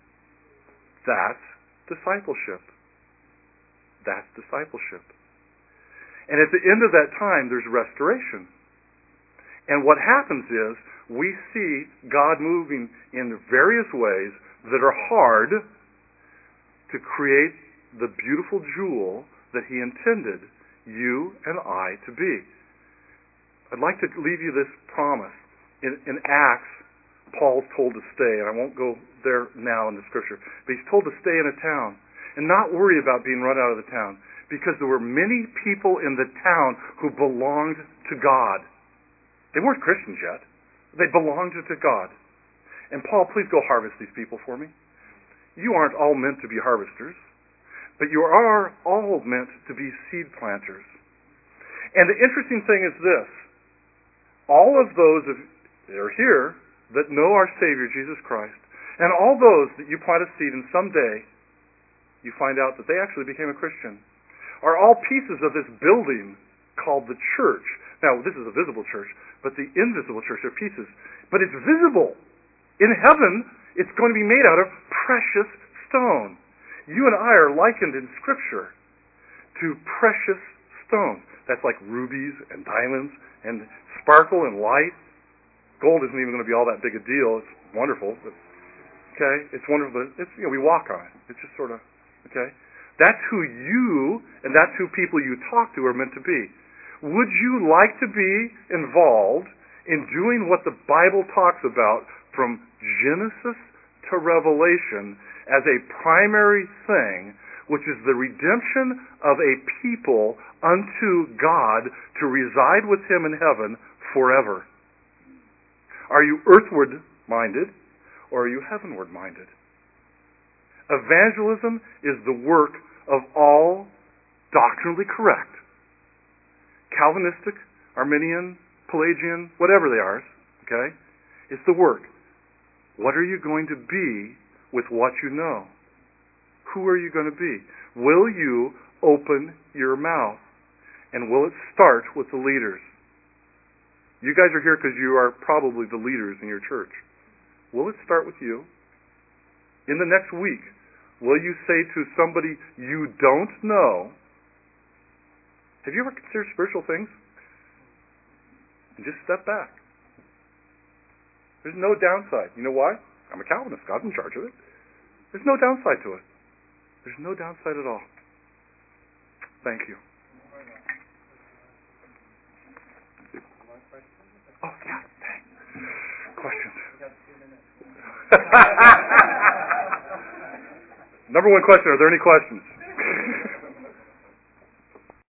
That's discipleship. That's discipleship. And at the end of that time, there's restoration. And what happens is, we see God moving in various ways that are hard to create the beautiful jewel that He intended you and I to be. I'd like to leave you this promise. In, in Acts, Paul's told to stay, and I won't go there now in the Scripture, but he's told to stay in a town and not worry about being run out of the town, because there were many people in the town who belonged to God. They weren't Christians yet. They belonged to God. And Paul, please go harvest these people for me. You aren't all meant to be harvesters, but you are all meant to be seed planters. And the interesting thing is this. All of those that are here that know our Savior, Jesus Christ, and all those that you plant a seed and someday you find out that they actually became a Christian, are all pieces of this building called the church. Now, this is a visible church, but the invisible church are pieces. But it's visible. In heaven, it's going to be made out of precious stone. You and I are likened in Scripture to precious stones. That's like rubies and diamonds and sparkle and light. Gold isn't even going to be all that big a deal. It's wonderful. But, okay? It's wonderful. It's, you know, we walk on it. It's just sort of, okay? That's who you and that's who people you talk to are meant to be. Would you like to be involved in doing what the Bible talks about from Genesis to Revelation as a primary thing, which is the redemption of a people unto God to reside with Him in heaven forever? Are you earthward-minded or are you heavenward-minded? Evangelism is the work of all doctrinally correct, Calvinistic, Arminian, Pelagian, whatever they are, okay? It's the work. What are you going to be with what you know? Who are you going to be? Will you open your mouth? And will it start with the leaders? You guys are here because you are probably the leaders in your church. Will it start with you? In the next week, will you say to somebody you don't know, have you ever considered spiritual things? And just step back. There's no downside. You know why? I'm a Calvinist. God's in charge of it. There's no downside to it. There's no downside at all. Thank you. Oh, yeah. Thanks. Questions? Number one question. Are there any questions?